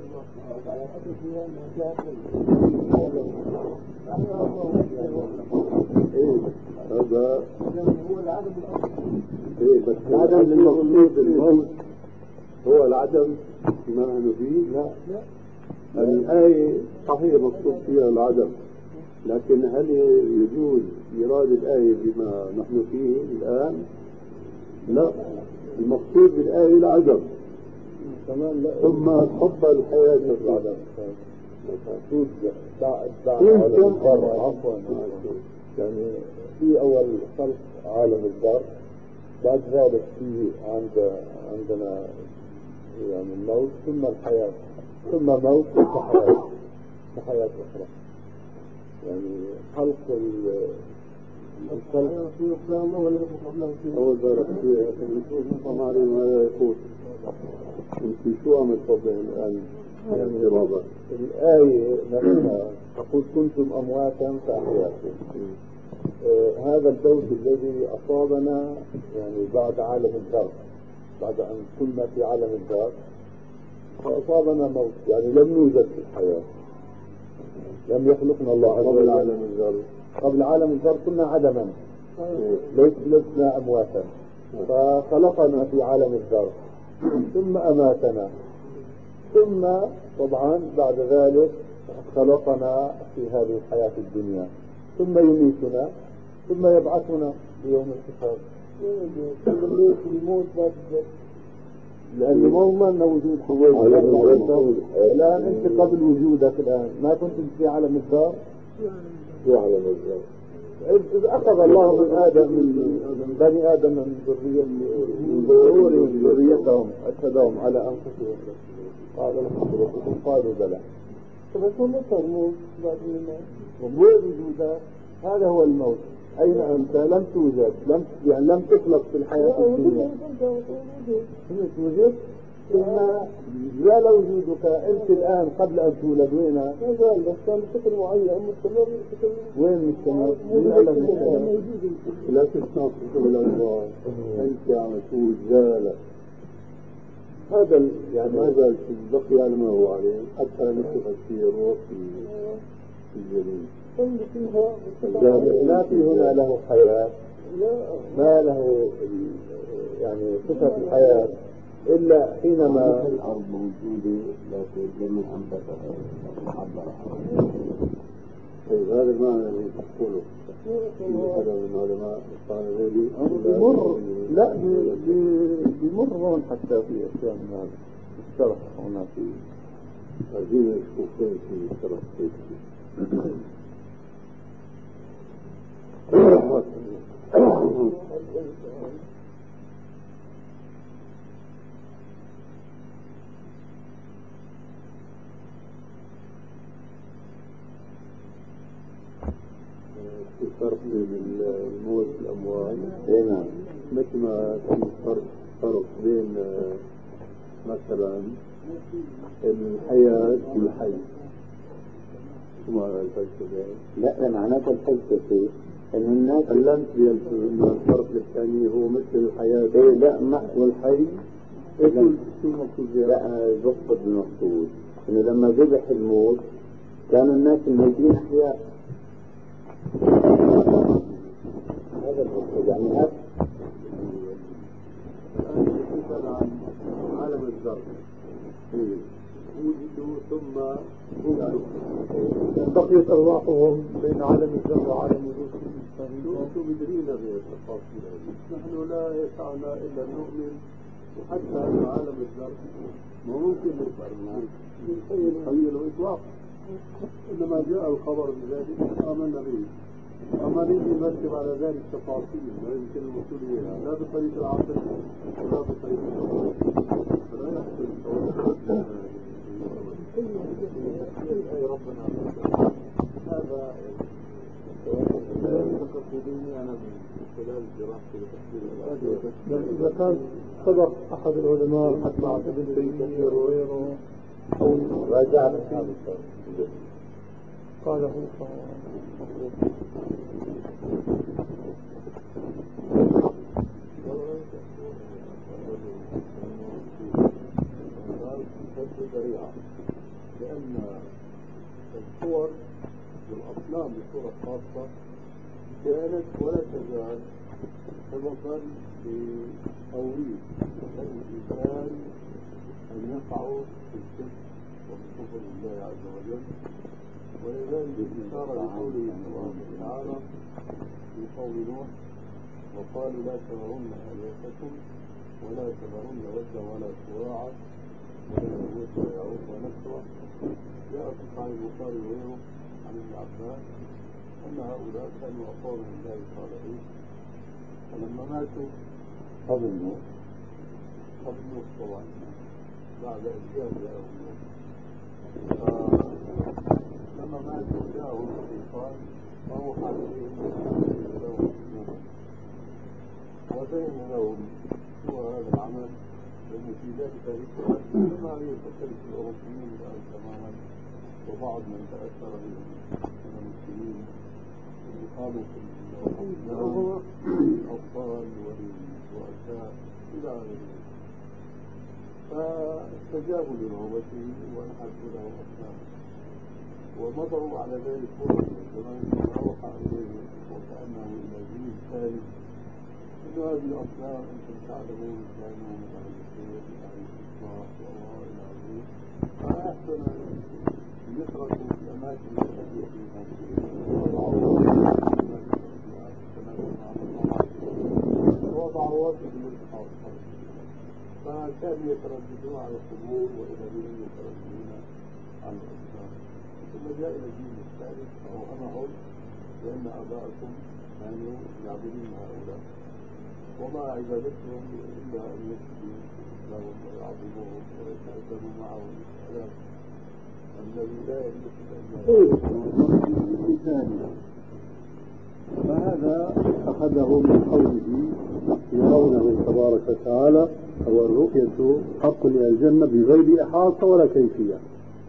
هذا هو العدم إيه بس العدم المقصود الموت هو العدم فيما نحن فيه. لا الآية صحيح مقصود فيها العدم، لكن هل يجوز إيراد الآية بما نحن فيه الآن؟ لا، المقصود بالآية العدم ثم تفضل الحياة العدم. عفوا يعني في أول خلق عالم الذر، بعد ذلك في عندنا يعني الموت ثم الحياة ثم موت وحياة أخرى. يعني خلق الخلق أول بارك فيها نشوف طماري ماذا يقول. أنت شو عم تفضل الآن؟ يعني بابا الآية نفسها تقول كنتم أمواتا فأحياكم. هذا الموت الذي أصابنا يعني بعد عالم الذر، بعد أن كنا في عالم الذر فأصابنا موت، يعني لم نوجد في الحياة، لم يخلقنا الله عز وجل. قبل عالم الذر، قبل عالم الذر كنا عدما، لسنا أمواتا، فخلقنا في عالم الذر ثم أماتنا، ثم طبعا بعد ذلك خلقنا في هذه الحياة الدنيا، ثم يميتنا ثم يبعثنا في يوم الحساب. لأنه ما ضمننا وجود حواء. الآن أنت قبل وجودك الآن ما كنت في عالم الذر؟ في عالم الذر. إذا أخذ الله من آدم من بني آدم من ذريتهم أشهدهم على أنفسهم قال لهم ربكم قالوا بلى. فبكون صار بعد الموت وبعد وجودك هذا هو الموت. أين أنت؟ لم توجد، لم تخلق في الحياة الدنيا. هي توجد ثم زال وجودك. أنت الآن قبل أن تولد وين؟ ما زال بس كان بشكل معين مستمر. وين مستمر؟ من قال لك مستمر؟ لا تستنقص الأنوار. أنت عم تقول زال. هذا يعني ما زال بقي على ما هو عليه حتى نفخ في الروح في الجليد. لا في هنا له حياة، ما له يعني صفة الحياة إلا حينما الأرض موجودة لكن لم أنبتها وعبرها. هذا المعنى اللي تقوله هذا من علماء قال غيري بمر. لا بمر هون حتى في أشياء من هذا الشرح هنا في عايزين نشوف فين في الشرح كيف في فرق بين الموت والأموات. نعم. مثل ما في فرق بين مثلا الحياة والحي. شو معنى الفلسفة؟ لا معناته الفلسفة إنه الناس علمت إنه الفرق الثاني هو مثل الحياة. إيه لا ما والحي. إيش شو المقصود؟ لا بقصد المقصود إنه لما ذبح الموت كانوا الناس الميتين أحياء. هذا المقصود يعني هذا. الآن عن عالم الذر وجدوا ثم بقيت أرواحهم بين عالم الذر وعالم وجود الإنسان. شو بدرينا بالتفاصيل هذه؟ نحن لا يسعنا إلا أن نؤمن وحتى أن عالم الذر ما ممكن نتخيله إطلاقا، إنما جاء الخبر بذلك آمنا به. أما نريد نرتب على ذلك تفاصيل لا يمكن الوصول إليها لا بطريق العقل ولا بطريق العقل، فلا يحصل التوصل. أي ربنا هذا تقصديني أنا من خلال دراستي لتفسير. إذا كان صدق أحد العلماء حتى ابن تيمية وغيره أو راجع هذا قاله فهو مفروض. لأن الصور والأصنام بصورة خاصة كانت ولا تزال سببا لتوريث الإنسان أن يقعوا في الشرك وبكفر الله عز وجل. ولذلك الإشارة لقوله سبحانه وتعالى في قول نوح وقالوا لا تذرن آلهتكم ولا تذرن ودا ولا سواعا ولا يغوث ويعوق ونسرا. جاء في صحيح البخاري وغيره عن ابن عباس أن هؤلاء كانوا أقوام الله الصالحين، فلما ماتوا قبل نوح طبعا بعد أجيال جاءهم نوح، لما ماتوا جاءهم الشيطان فأوحى إليهم وبين لهم هو هذا العمل لأن في ذلك ذكرى كما يفكر في الأوروبيين الآن تماما وبعض من تأثر بهم من المسلمين اللي قاموا في الأطفال والرؤساء إلى آخره، فاستجابوا لرغبته وأنحتوا له أصنام ومضوا على ذلك فرصا كما أوحى إليهم وكأنه إلى جيل ثالث إن هذه الأصنام أنتم تعلمون كانوا من أهل الخير من أهل الإصلاح وإلى آخره، فأحسن أن يتركوا في الأماكن التي فيها وضعوا وصف الإلحاق. كانوا يترددون على القبور وإذا بهم يترددون على الأصنام. ثم جاء إلى الدين الثالث فهو أمرهم بأن آباءكم كانوا يعبدون هؤلاء وما عبادتهم إلا أن يسجدوا لهم ويعظموهم ويتأدبوا معهم الآلاف الذي لا يملك إلا فهذا أخذه من قوله يرونه تبارك وتعالى، هو الرؤية حق إلى الجنة بغير إحاطة ولا كيفية.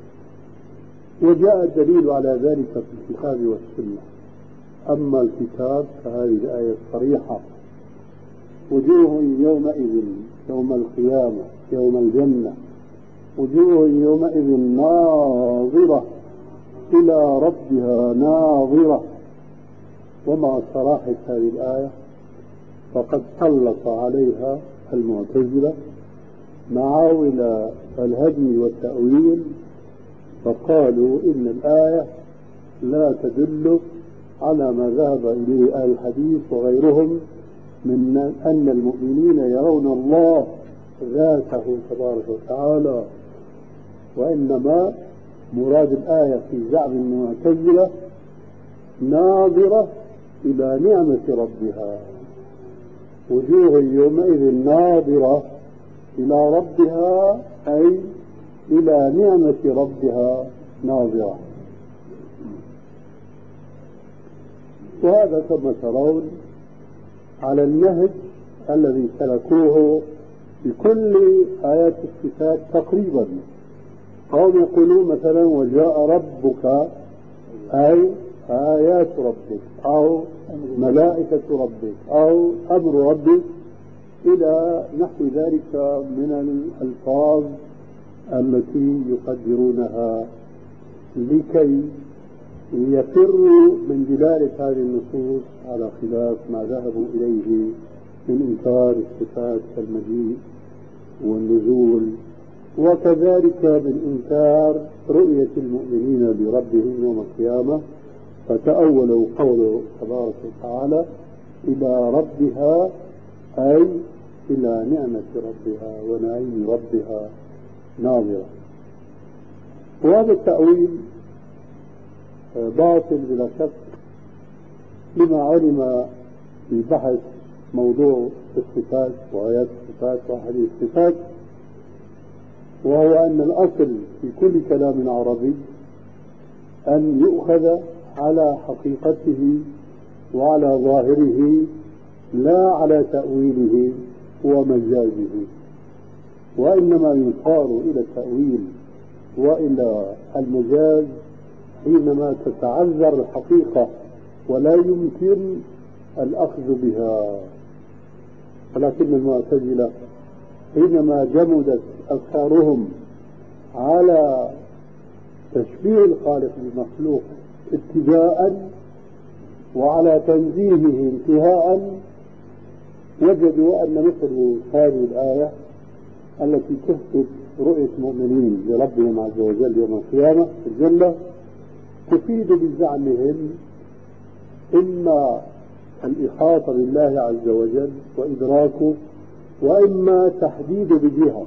وجاء الدليل على ذلك في الكتاب والسنة. أما الكتاب فهذه الآية الصريحة: وجوه يومئذ يوم القيامة يوم الجنة وجوه يومئذ ناظرة إلى ربها ناظرة. ومع صراحة هذه الآية فقد سلط عليها المعتزلة معاول الهدي والتأويل، فقالوا إن الآية لا تدل على ما ذهب إليه أهل الحديث وغيرهم من أن المؤمنين يرون الله ذاته تبارك وتعالى، وإنما مراد الآية في زعم المعتزلة ناظرة إلى نعمة ربها. وجوه يومئذ ناظرة إلى ربها أي إلى نعمة ربها ناظرة. وهذا كما ترون على النهج الذي سلكوه في كل آيات الصفات تقريبا. قوم يقولون مثلا وجاء ربك أي آيات ربك أو ملائكة ربك أو أمر ربك إلى نحو ذلك من الألفاظ التي يقدرونها لكي يفروا من دلالة هذه النصوص على خلاف ما ذهبوا إليه من إنكار الصفات كالمجيء والنزول، وكذلك من إنكار رؤية المؤمنين لربهم يوم القيامة. فتأولوا قوله تبارك وتعالى إلى ربها أي إلى نعمة ربها ونعيم ربها ناظرة. وهذا التأويل باطل بلا شك لما علم في بحث موضوع الصفات وآيات الصفات وأحاديث الصفات، وهو أن الأصل في كل كلام عربي أن يؤخذ على حقيقته وعلى ظاهره لا على تأويله ومجازه، وإنما يصار إلى التأويل وإلى المجاز حينما تتعذر الحقيقة ولا يمكن الأخذ بها. ولكن المعتزلة حينما جمدت أفكارهم على تشبيه الخالق بالمخلوق ابتداء وعلى تنزيهه انتهاء، وجدوا أن مثل هذه الآية التي تثبت رؤية المؤمنين لربهم عز وجل يوم القيامة في الجنة تفيد بزعمهم إما الإحاطة بالله عز وجل وإدراكه، وإما تحديد بجهة،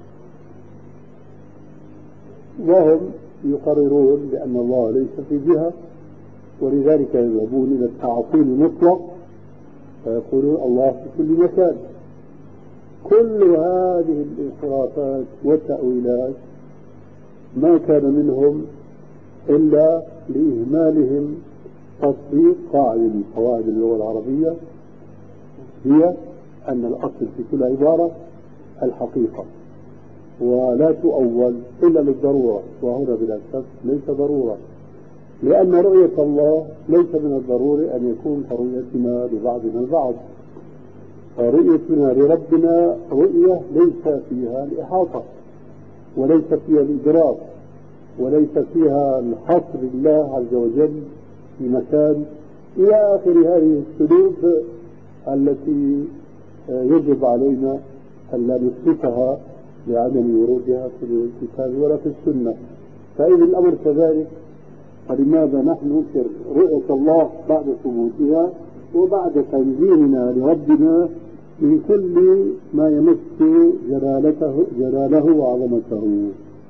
وهم يقررون بأن الله ليس في جهة، ولذلك يذهبون إلى التعطيل المطلق فيقولون الله في كل مكان. كل هذه الانحرافات والتأويلات ما كان منهم إلا لإهمالهم تطبيق قاعدة من قواعد اللغة العربية، هي أن الأصل في كل عبارة الحقيقة ولا تؤول إلا للضرورة، وهذا بلا شك ليس ضرورة، لأن رؤية الله ليس من الضروري أن يكون كرؤيتنا لبعضنا البعض. فرؤيتنا لربنا رؤية ليس فيها الإحاطة وليس فيها الإدراك وليس فيها الحصر لله عز وجل في مكان إلى آخر هذه السلوك التي يجب علينا أن لا نثبتها لعدم ورودها في الكتاب ولا في السنة. فإذا الأمر كذلك فلماذا نحن ننكر رؤية الله بعد ثبوتها وبعد تنزيهنا لربنا من كل ما يمس جلاله وعظمته.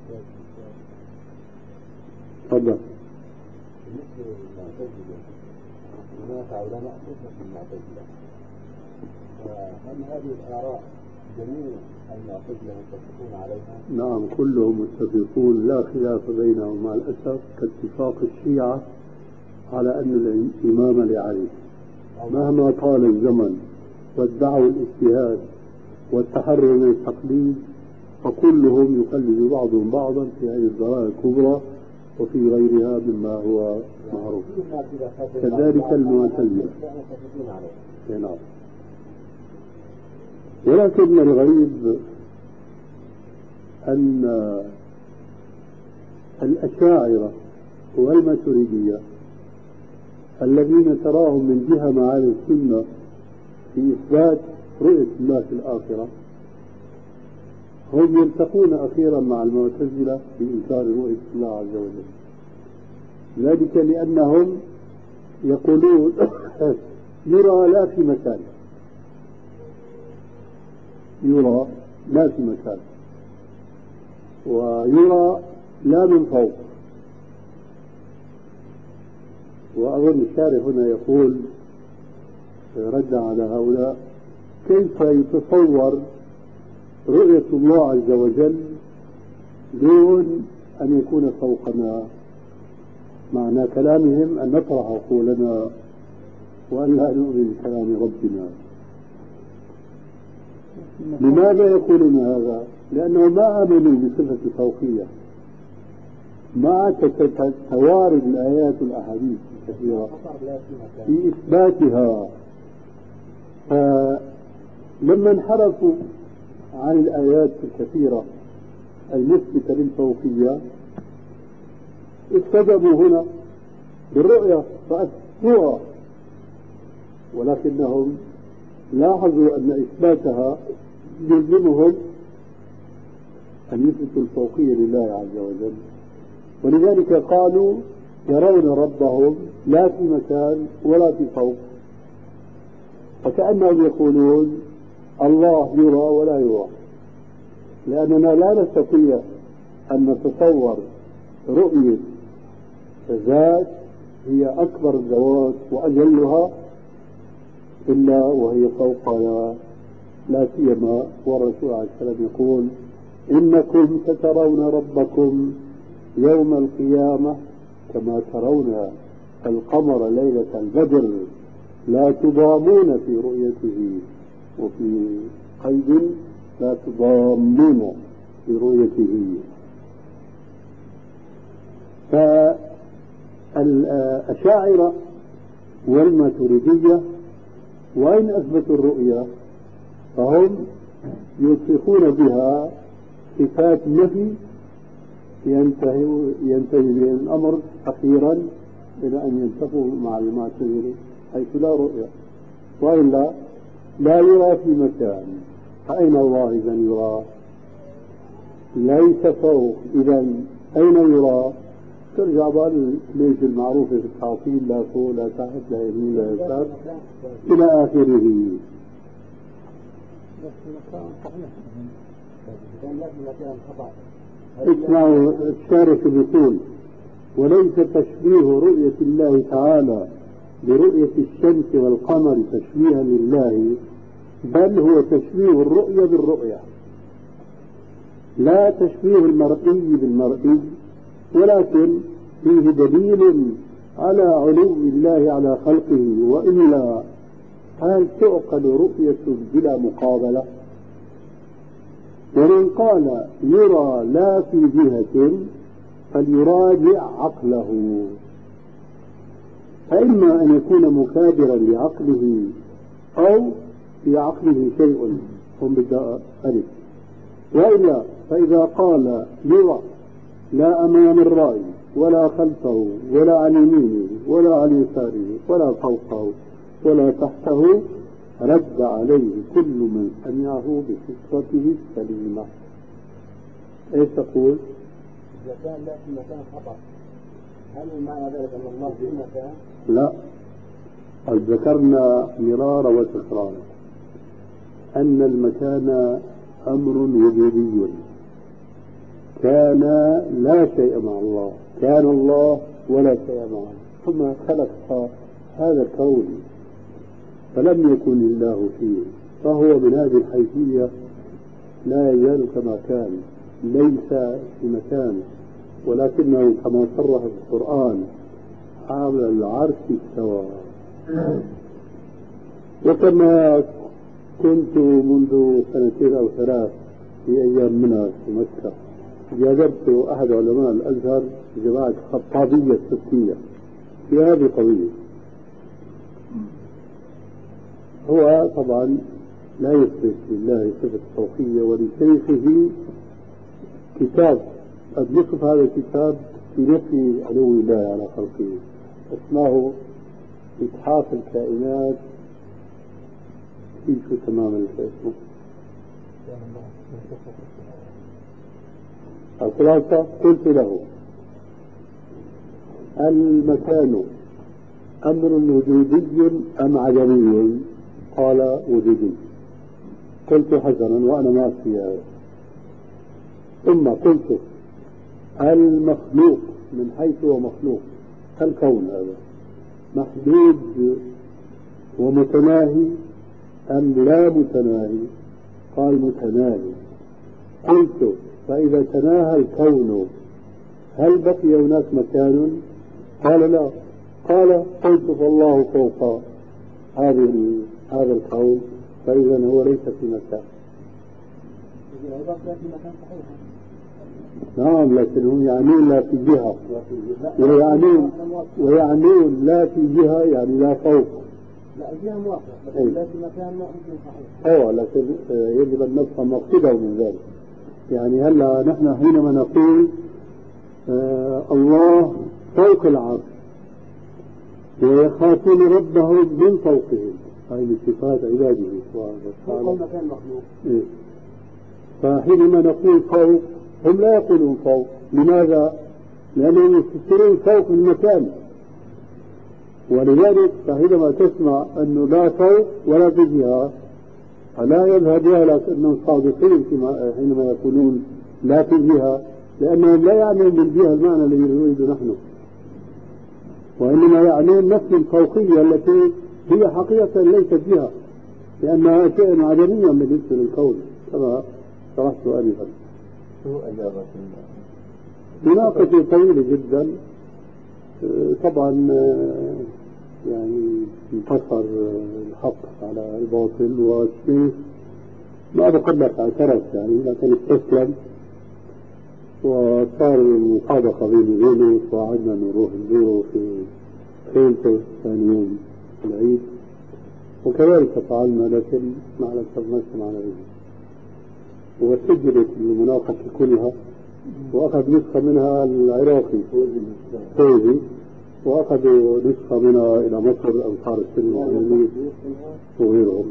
تفضل. بالنسبة للمعتزلة هناك علماء كثر في المعتزلة، فهل هذه الآراء جميع المعتزلة متفقون عليها؟ نعم كلهم متفقون لا خلاف بينهم مع الأسف، كاتفاق الشيعة على أن الإمام لعلي مهما طال الزمن وادعوا الاجتهاد والتحرر من التقليد، فكلهم يقلد بعضهم بعضا في هذه الضلالة الكبرى وفي غيرها مما هو معروف. كذلك المعتزلة. نعم. ولكن الغريب أن الأشاعرة والماتريدية الذين تراهم من جهة مع أهل السنة في إثبات رؤية الله في الآخرة هم يلتقون أخيرا مع المعتزلة في إنكار رؤية الله عز وجل، ذلك لأنهم يقولون يرى لا في مكان، يرى لا في مكان، ويرى لا من فوق. وأظن الشارح هنا يقول رد على هؤلاء: كيف يتصور رؤية الله عز وجل دون أن يكون فوقنا؟ معنى كلامهم أن نطرح عقولنا وأن لا نؤمن بكلام ربنا. لماذا يقولون هذا؟ لأنهم ما آمنوا بصفة الفوقية مع توارد الآيات والأحاديث الكثيرة في إثباتها. فلما انحرفوا عن الآيات الكثيرة المثبتة للفوقية استجابوا هنا بالرؤية فأثبتوها، ولكنهم لاحظوا أن إثباتها يلزمهم أن يثبتوا الفوقية لله عز وجل، ولذلك قالوا يرون ربهم لا في مكان ولا في فوق، فكأنهم يقولون الله يرى ولا يرى، لأننا لا نستطيع أن نتصور رؤية ذات هي أكبر الذوات وأجلها إلا وهي فوقنا، لا سيما والرسول عليه السلام يقول: إنكم سترون ربكم يوم القيامة كما ترون القمر ليلة البدر لا تضامون في رؤيته، وفي قيد لا تضامون في رؤيته. فالأشاعرة والماتريدية وإن أثبتوا الرؤية فهم يطلقون بها صفات نفي ينتهي بهم الأمر أخيرا إلى أن ينتقوا مع المعتزلة حيث لا رؤية، وإلا لا يرى في مكان، فأين الله إذا يرى؟ ليس فوق، إذا أين يرى؟ ترجع بالليش المعروفة في التعطيل: لا فوق لا تحت لا يمين لا يسار إلى آخره. اسمعوا الشارح يقول: وليس تشبيه رؤية الله تعالى برؤية الشمس والقمر تشبيها لله، بل هو تشبيه الرؤية بالرؤية، لا تشبيه المرئي بالمرئي، ولكن فيه دليل على علو الله على خلقه، وإلا هل تعقل رؤية بلا مقابلة؟ ومن قال يرى لا في جهة فليراجع عقله، فإما أن يكون مكابرا لعقله أو في عقله شيء هم بدأ ألف، وإلا فإذا قال يرى لا أمام الرأي ولا خلفه ولا عن يمينه ولا عن يساره ولا فوقه ولا تحته، رد عليه كل من سمعه بفطرته السليمة. ايش تقول؟ إذا كان لا في مكان خطأ، هل معنى ذلك أن الله في مكان؟ لا، قد ذكرنا مرارا وتكرارا أن المكان أمر وجودي، كان لا شيء مع الله، كان الله ولا شيء معه، ثم خلق هذا الكون فلم يكن الله فيه، فهو من هذه الحيثية لا يزال كما كان، ليس في مكان، ولكنه كما صرح في القرآن على العرش استوى. وكما كنت منذ 2 أو 3 في أيام منى في مكة جاذبت أحد علماء الأزهر جماعة خطابية السبتية في هذه القضية. هو طبعا لا يثبت لله صفة الفوقية، ولشيخه كتاب قد نصف هذا الكتاب في نفي علو الله على خلقه، اسمه إتحاف الكائنات في شو تماما اسمه الخلاصة. قلت له المكان أمر وجودي أم عدمي؟ قال وجودي. قلت حسنا وأنا ما في هذا. ثم قلت المخلوق من حيث هو مخلوق، الكون هذا محدود ومتناهي أم لا متناهي؟ قال متناهي. قلت فإذا تناهى الكون هل بقي هناك مكان؟ قال لا. قال قلت فالله فوق هذا الكون، فإذا هو ليس في مكان. نعم، لكنهم يعنون لا في جهة، ويعنون لا في جهة يعني لا فوق. لا الجهة موافقة، لا في مكان لا يمكن صحيح. لكن يجب أن نفهم مقصده من ذلك. يعني هلا نحن حينما نقول الله فوق العرش ويخافون ربهم من فوقهم، هذه من صفات عباده سبحانه وتعالى. فوق المكان مخلوق. فحينما نقول فوق هم لا يقولون فوق. لماذا؟ لأنهم يفسرون فوق المكان، ولذلك فحينما تسمع أنه لا فوق ولا في جهة لا يذهب لك أنهم صادقين حينما يقولون لا في جهة، لأنهم لا يعنون بالجهة المعنى الذي نريد نحن، وإنما يعنون نفس الفوقية التي هي حقيقة ليست جهة، لأنها شيء عدمي بالنسبة للكون كما شرحت آنفا. شو أجابة مناقشة طويلة جدا. طبعا يعني انتصر الحق على الباطل، والشيخ ما بقدر اعترف يعني، لكن استسلم وصار المصادقة بيني وبينه، وقعدنا نروح نزوره في خيمته ثاني يوم العيد، وكذلك فعلنا، لكن مع الأسف ما سمعنا به. وسجلت المناقشة كلها، وأخذ نسخة منها العراقي فوزي، وأخذوا نسخة منها إلى مصر أنصار السنة والجميل وغيرهم.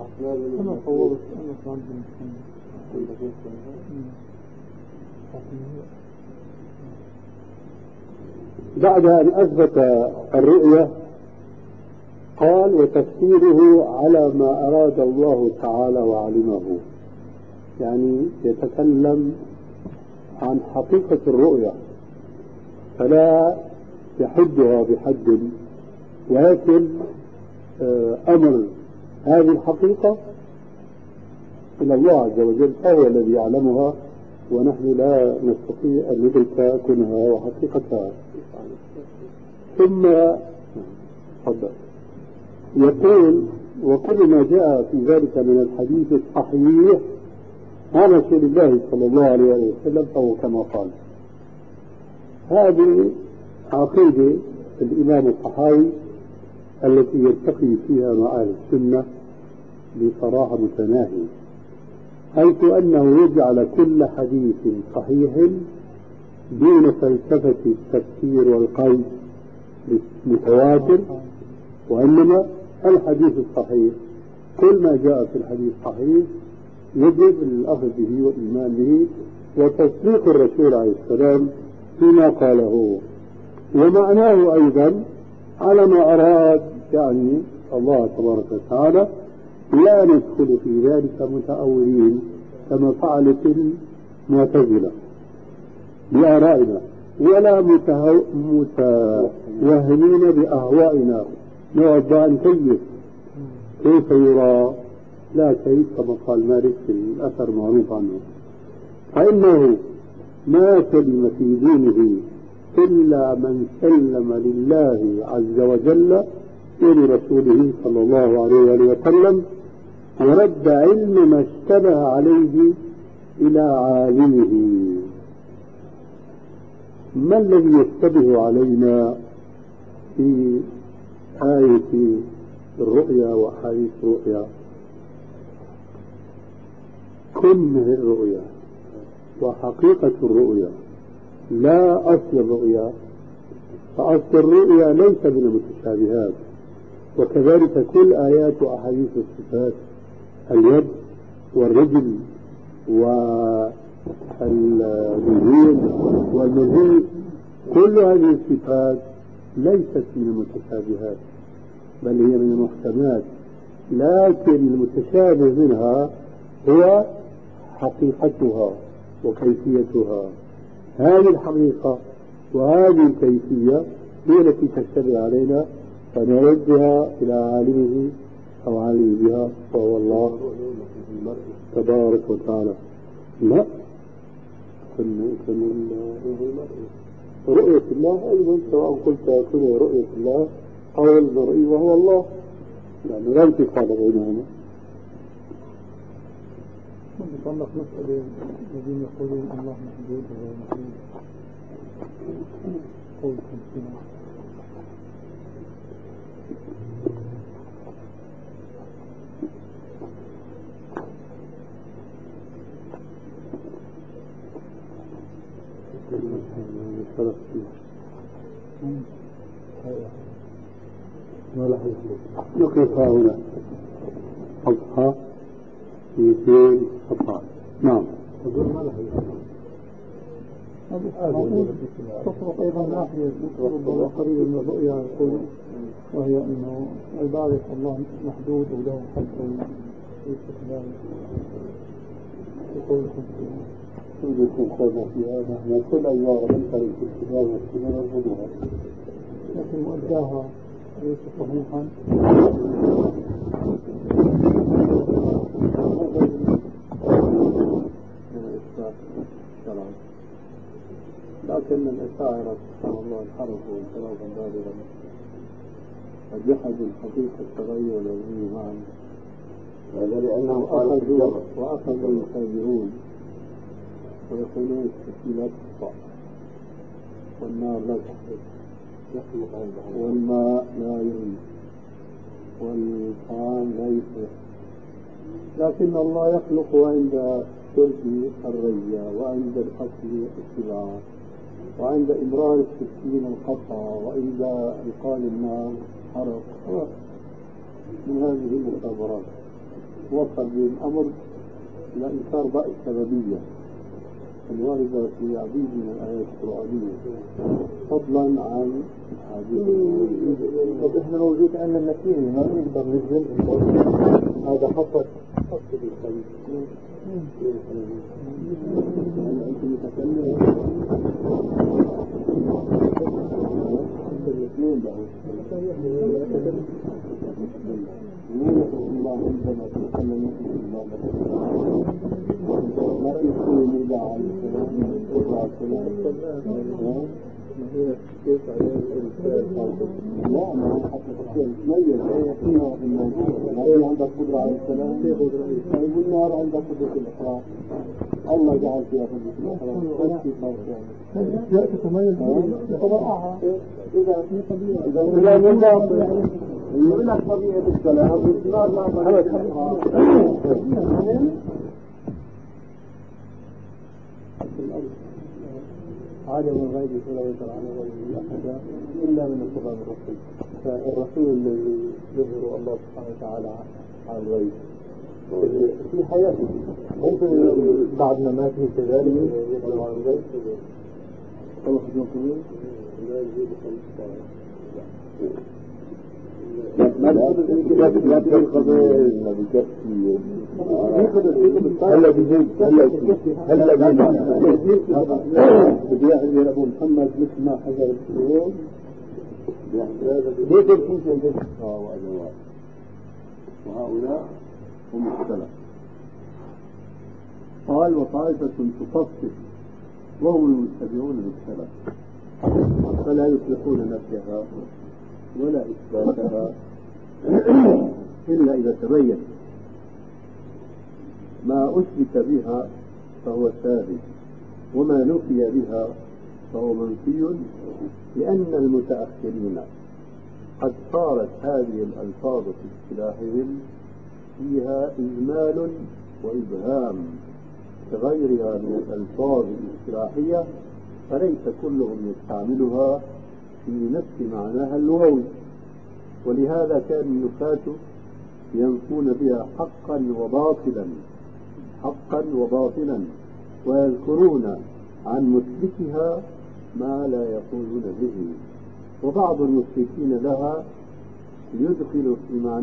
بعد أن أثبت الرؤية قال وتفسيره على ما أراد الله تعالى وعلمه، يعني يتكلم عن حقيقة الرؤية فلا يحدها بحد، ولكن أمر هذه الحقيقة إلى الله عز وجل، فهو الذي يعلمها، ونحن لا نستطيع أن ندرك كنها وحقيقتها. ثم يقول وكل ما جاء في ذلك من الحديث الصحيح عن رسول الله صلى الله عليه وسلم فهو كما قال. هذه عقيدة الإمام الطحاوي التي يلتقي فيها مع أهل السنة بصراحة متناهي، حيث أنه يجعل كل حديث صحيح دون فلسفة التفسير والقيد متواتر، وإنما الحديث الصحيح كل ما جاء في الحديث صحيح يجب الأخذ به والإيمان به وتصديق الرسول عليه السلام فيما قاله، ومعناه أيضا على ما أراد يعني الله تبارك وتعالى لا ندخل في ذلك متأولين كما فعلت المعتزلة بآرائنا، ولا متوهمين بأهوائنا. نقعد بقى نكيف كيف يرى، لا كيف كما قال مالك في الأثر معروف عنه، فإنه ما سلم في دينه إلا من سلم لله عز وجل ولرسوله صلى الله عليه وسلم، ورد علم ما اشتبه عليه إلى عالمه. ما الذي يشتبه علينا في آية الرؤيا وأحاديث الرؤيا؟ كنه الرؤيا وحقيقة الرؤيا لا أصل الرؤيا، فأصل الرؤيا ليس من المتشابهات، وكذلك كل آيات وأحاديث الصفات، اليد والرجل واليمين والمزيد، كل هذه الصفات ليست من المتشابهات بل هي من المحكمات، لكن المتشابه منها هو حقيقتها وكيفيتها. هذه الحقيقة وهذه الكيفية هي التي تشتبه علينا، فنردها إلى عالمه أو عالم بها وهو الله تبارك وتعالى. لا، رؤية الله أيضا سواء قلت كل رؤية الله أو المرئي وهو الله، يعني لا انتقال بينهما. نطلق مسألة الذين يقولون الله محدود وغير محدود، قولكم فيها. نقف هنا صفحة 200 صفحة. نعم. تطرق أيضا ناحية ربما قريبة من الرؤيا، يقول وهي أنه عبادة الله محدود وله حد في استقبال. يقولكم فيها يكون قولنا فيها نحن كل أيام ننكر الاستقبال والاستقبال والوضوء، لكن مؤداها ليس صحيحا. لكن الأشاعرة سبحان الله انحرفوا انحرافا بالغا، فجحدوا الحقيقة الشرعية والعلمية معا، هذا لأنهم وأخذوا يخابرون ويقولون السكين لا تقطع والنار لا تحرق والماء لا يرمي والطعام لا يفرح، لكن الله يخلق عند شرب الرية وعند القتل السباع وعند إمرار السكين القطع وعند إيقاد النار حرق. من هذه المخابرات وصل بالأمر إلى إنكار باء السببية الواردة في عديد من الآيات القرآنية فضلا عن حديث. طب إحنا موجود عندنا النتيجة ما نقدر نجزم هذا حصل بالخليل. أنت متكلم الاثنين بعد الله عندما تتكلم ما في شيء يرجع على الكلام كيف عليه لا ما حتى تصير تميز فيها في الموضوع، لكن عندك قدرة على الكلام والنار عندك قدرة الإحراق، الله جعل فيها قدرة الإحراق في فرق يعني تتميز بطبائعها. إذا نظام يقول لك طبيعة الكلام والنار ما طبيعة الإحراق. عالم الغيب فلا يظهر على غيبه أحدا إلا من اتباع الرسول، فالرسول الذي يظهر الله سبحانه وتعالى على الغيب في حياته ممكن بعد مماته كذلك يظهر على الغيب. خلاص نقول لا يزيد 15 ما بكفي هلا بيجيب هلا بدي يحضر ابو محمد مثل ما حضر اليوم ليش الكوفه وادوات وهؤلاء هم السلف. قال وطائفة تفصل وهم المتبعون للسلف فلا يطلقون نفسها ولا إثباتها إلا إذا تبين ما أثبت بها فهو ثابت وما نفي بها فهو منفي، لأن المتأخرين قد صارت هذه الألفاظ في اصطلاحهم فيها إجمال وإبهام كغيرها من الألفاظ الاصطلاحية، فليس كلهم يستعملها في نفس معناها اللغوي، ولهذا كان النفاة ينفون بها حقا وباطلا ويذكرون عن مثبتها ما لا يقولون به. وبعض المثبتين لها يدخل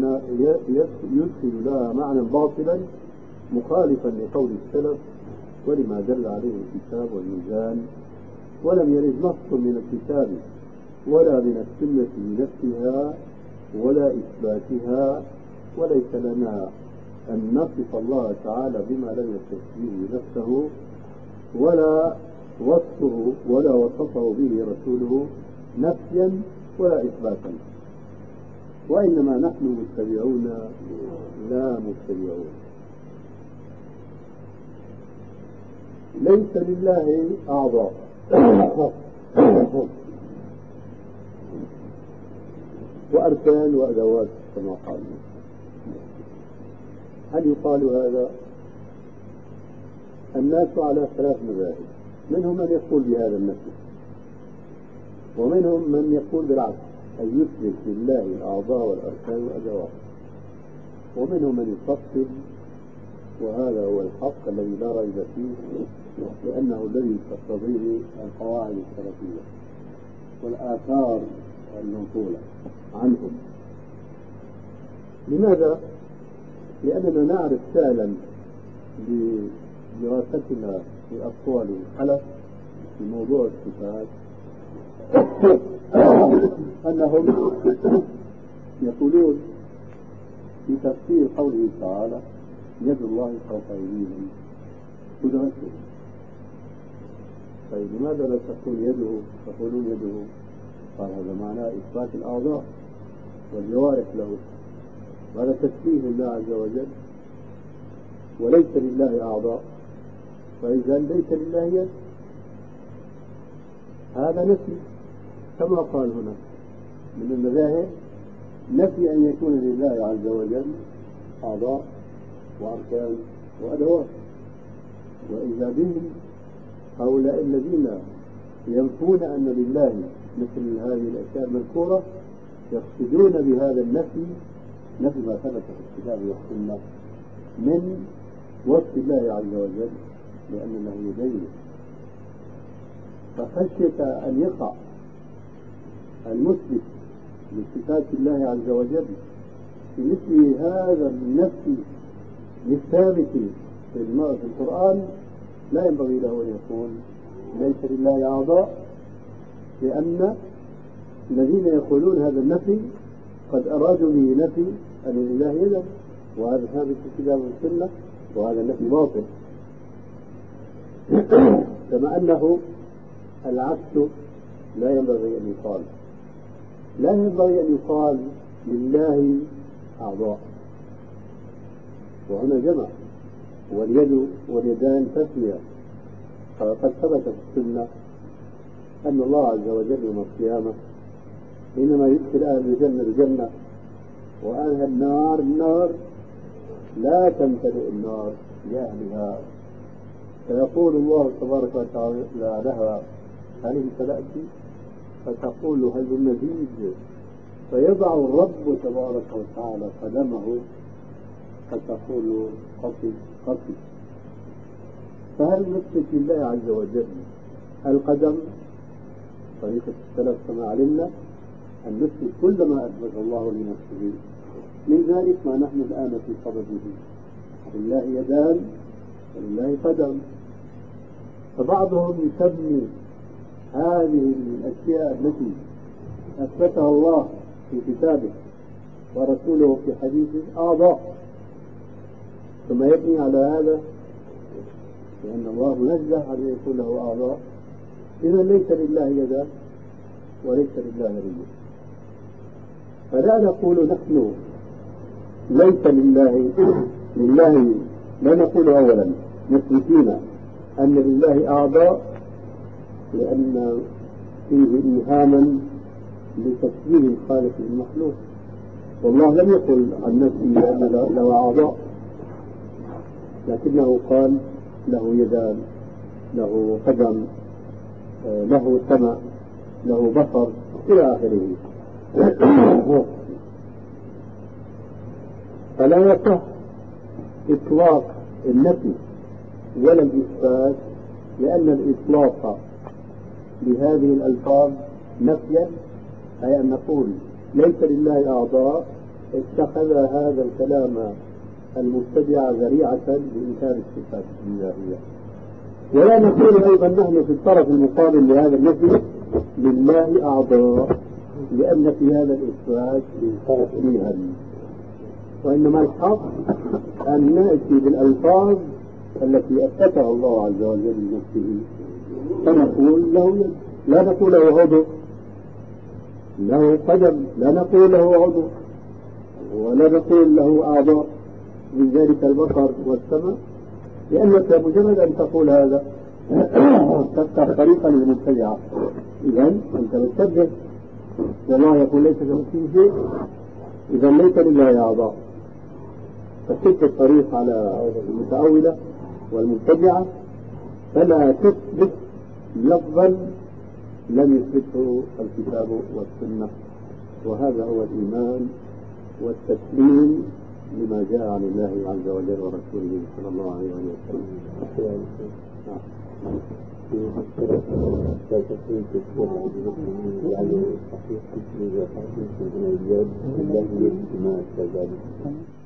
لها معنى باطلا مخالفا لقول السلف ولما دل عليه الكتاب والميزان، ولم يرد نص من الكتاب ولا من السنة بنفسها ولا إثباتها، وليس لنا أن نصف الله تعالى بما لم يصف به نفسه ولا وصفه به رسوله نفيا ولا إثباتا، وإنما نحن متبعون لا متبعون. ليس لله أعضاء وأركان وأدوات كما قال. هل يقال هذا؟ الناس على ثلاث مذاهب، منهم من يقول بهذا النفي، ومنهم من يقول بالعكس أن يثبت لله الأعضاء والأركان والأدوات، ومنهم من يفصل، وهذا هو الحق الذي لا ريب فيه، لأنه الذي تقتضيه القواعد السلفية والآثار المنقولة عنهم. لماذا؟ لأننا نعرف فعلا بدراستنا في أقوال الخلف في موضوع الصفات أنهم يقولون في تفسير قوله تعالى يد الله فوق أيديهم قدرته. طيب لماذا لا تقول يده تقولون يده؟ قال هذا معناه إثبات الأعضاء والجوارح له، وهذا تشبيه لله عز وجل، وليس لله أعضاء، فإذا ليس لله يد، هذا نفي كما قال هنا من المذاهب، نفي أن يكون لله عز وجل أعضاء وأركان وأدوات. وإذا بهم هؤلاء الذين ينفون أن لله مثل هذه الأشياء المذكورة يقصدون بهذا النفي نفي ما ثبت في الكتاب والسنة من وصف الله عز وجل لأن له يدين، فخشية أن يقع المثبت لصفات الله عز وجل في مثل هذا النفي للثابت في القرآن لا ينبغي له أن يكون ليس لله أعضاء، لأن الذين يقولون هذا النفي قد أرادوا به نفي أن لله يدا، وهذا ثابت في الكتاب والسنة، وهذا النفي باطل. كما أنه العكس لا ينبغي أن يقال، لا ينبغي أن يقال لله أعضاء، وهنا جمع، واليد واليدان تسمية، فقد ثبت في السنة أن الله عز وجل يوم القيامة حينما يدخل أهل الجنة الجنة وأهل النار النار لا تمتلئ النار لأهلها، فيقول الله تبارك وتعالى لها هل امتلأت؟ فتقول هل من مزيد؟ فيضع الرب تبارك وتعالى قدمه فتقول قصي قصي. فهل نثبت لله عز وجل القدم طريقة السلف كما علمنا، أن نثبت كل ما أثبت الله لنفسه. من ذلك ما نحن الآن في صدده، لله يدان ولله قدم. فبعضهم يسمي هذه الأشياء التي أثبتها الله في كتابه ورسوله في حديثه أعضاء، ثم يبني على هذا لأن الله نزه أن يكون له أعضاء، إذا ليس لله يدان وليس لله رجل. فلا نقول نحن ليس لله لا نقول أولا مثبتين أن لله أعضاء لأن فيه إيهاما لتشبيه الخالق بالمخلوق، والله لم يقل عن نفسه أن له أعضاء، لكنه قال له يدان، له قدم، له سمع، له بصر إلى آخره. فلا يصح إطلاق النفي ولا الإثبات، لأن الإطلاق لهذه الألفاظ نفيا أي أن نقول ليس لله أعضاء اتخذ هذا الكلام المبتدع ذريعة لإنكار الصفات الإلهية. ولا نقول أيضا نحن في الطرف المقابل لهذا النفي لله أعضاء، لأن في هذا الإثبات تشبيها، وإنما الحق أن نأتي بالألفاظ التي أثبتها الله عز وجل لنفسه، فنقول له يد، لا نقول له عضو، له قدم، لا نقول له عضو، ولا نقول له أعضاء من ذلك البصر والسمع، لأنك مجرد أن تقول هذا تفتح طريقا للمبتدعة. إذا أنت بتشبه والله يقول ليس كمثله شيء، إذا ليس لله أعضاء، فسد الطريق على المتأولة والمبتدعة، فلا تثبت لفظا لم يثبته الكتاب والسنة. وهذا هو الإيمان والتسليم لما جاء عن الله عز وجل ورسوله صلى الله عليه وسلم. يعني صحيح في الوفاة من اليد الله يجب ما كذلك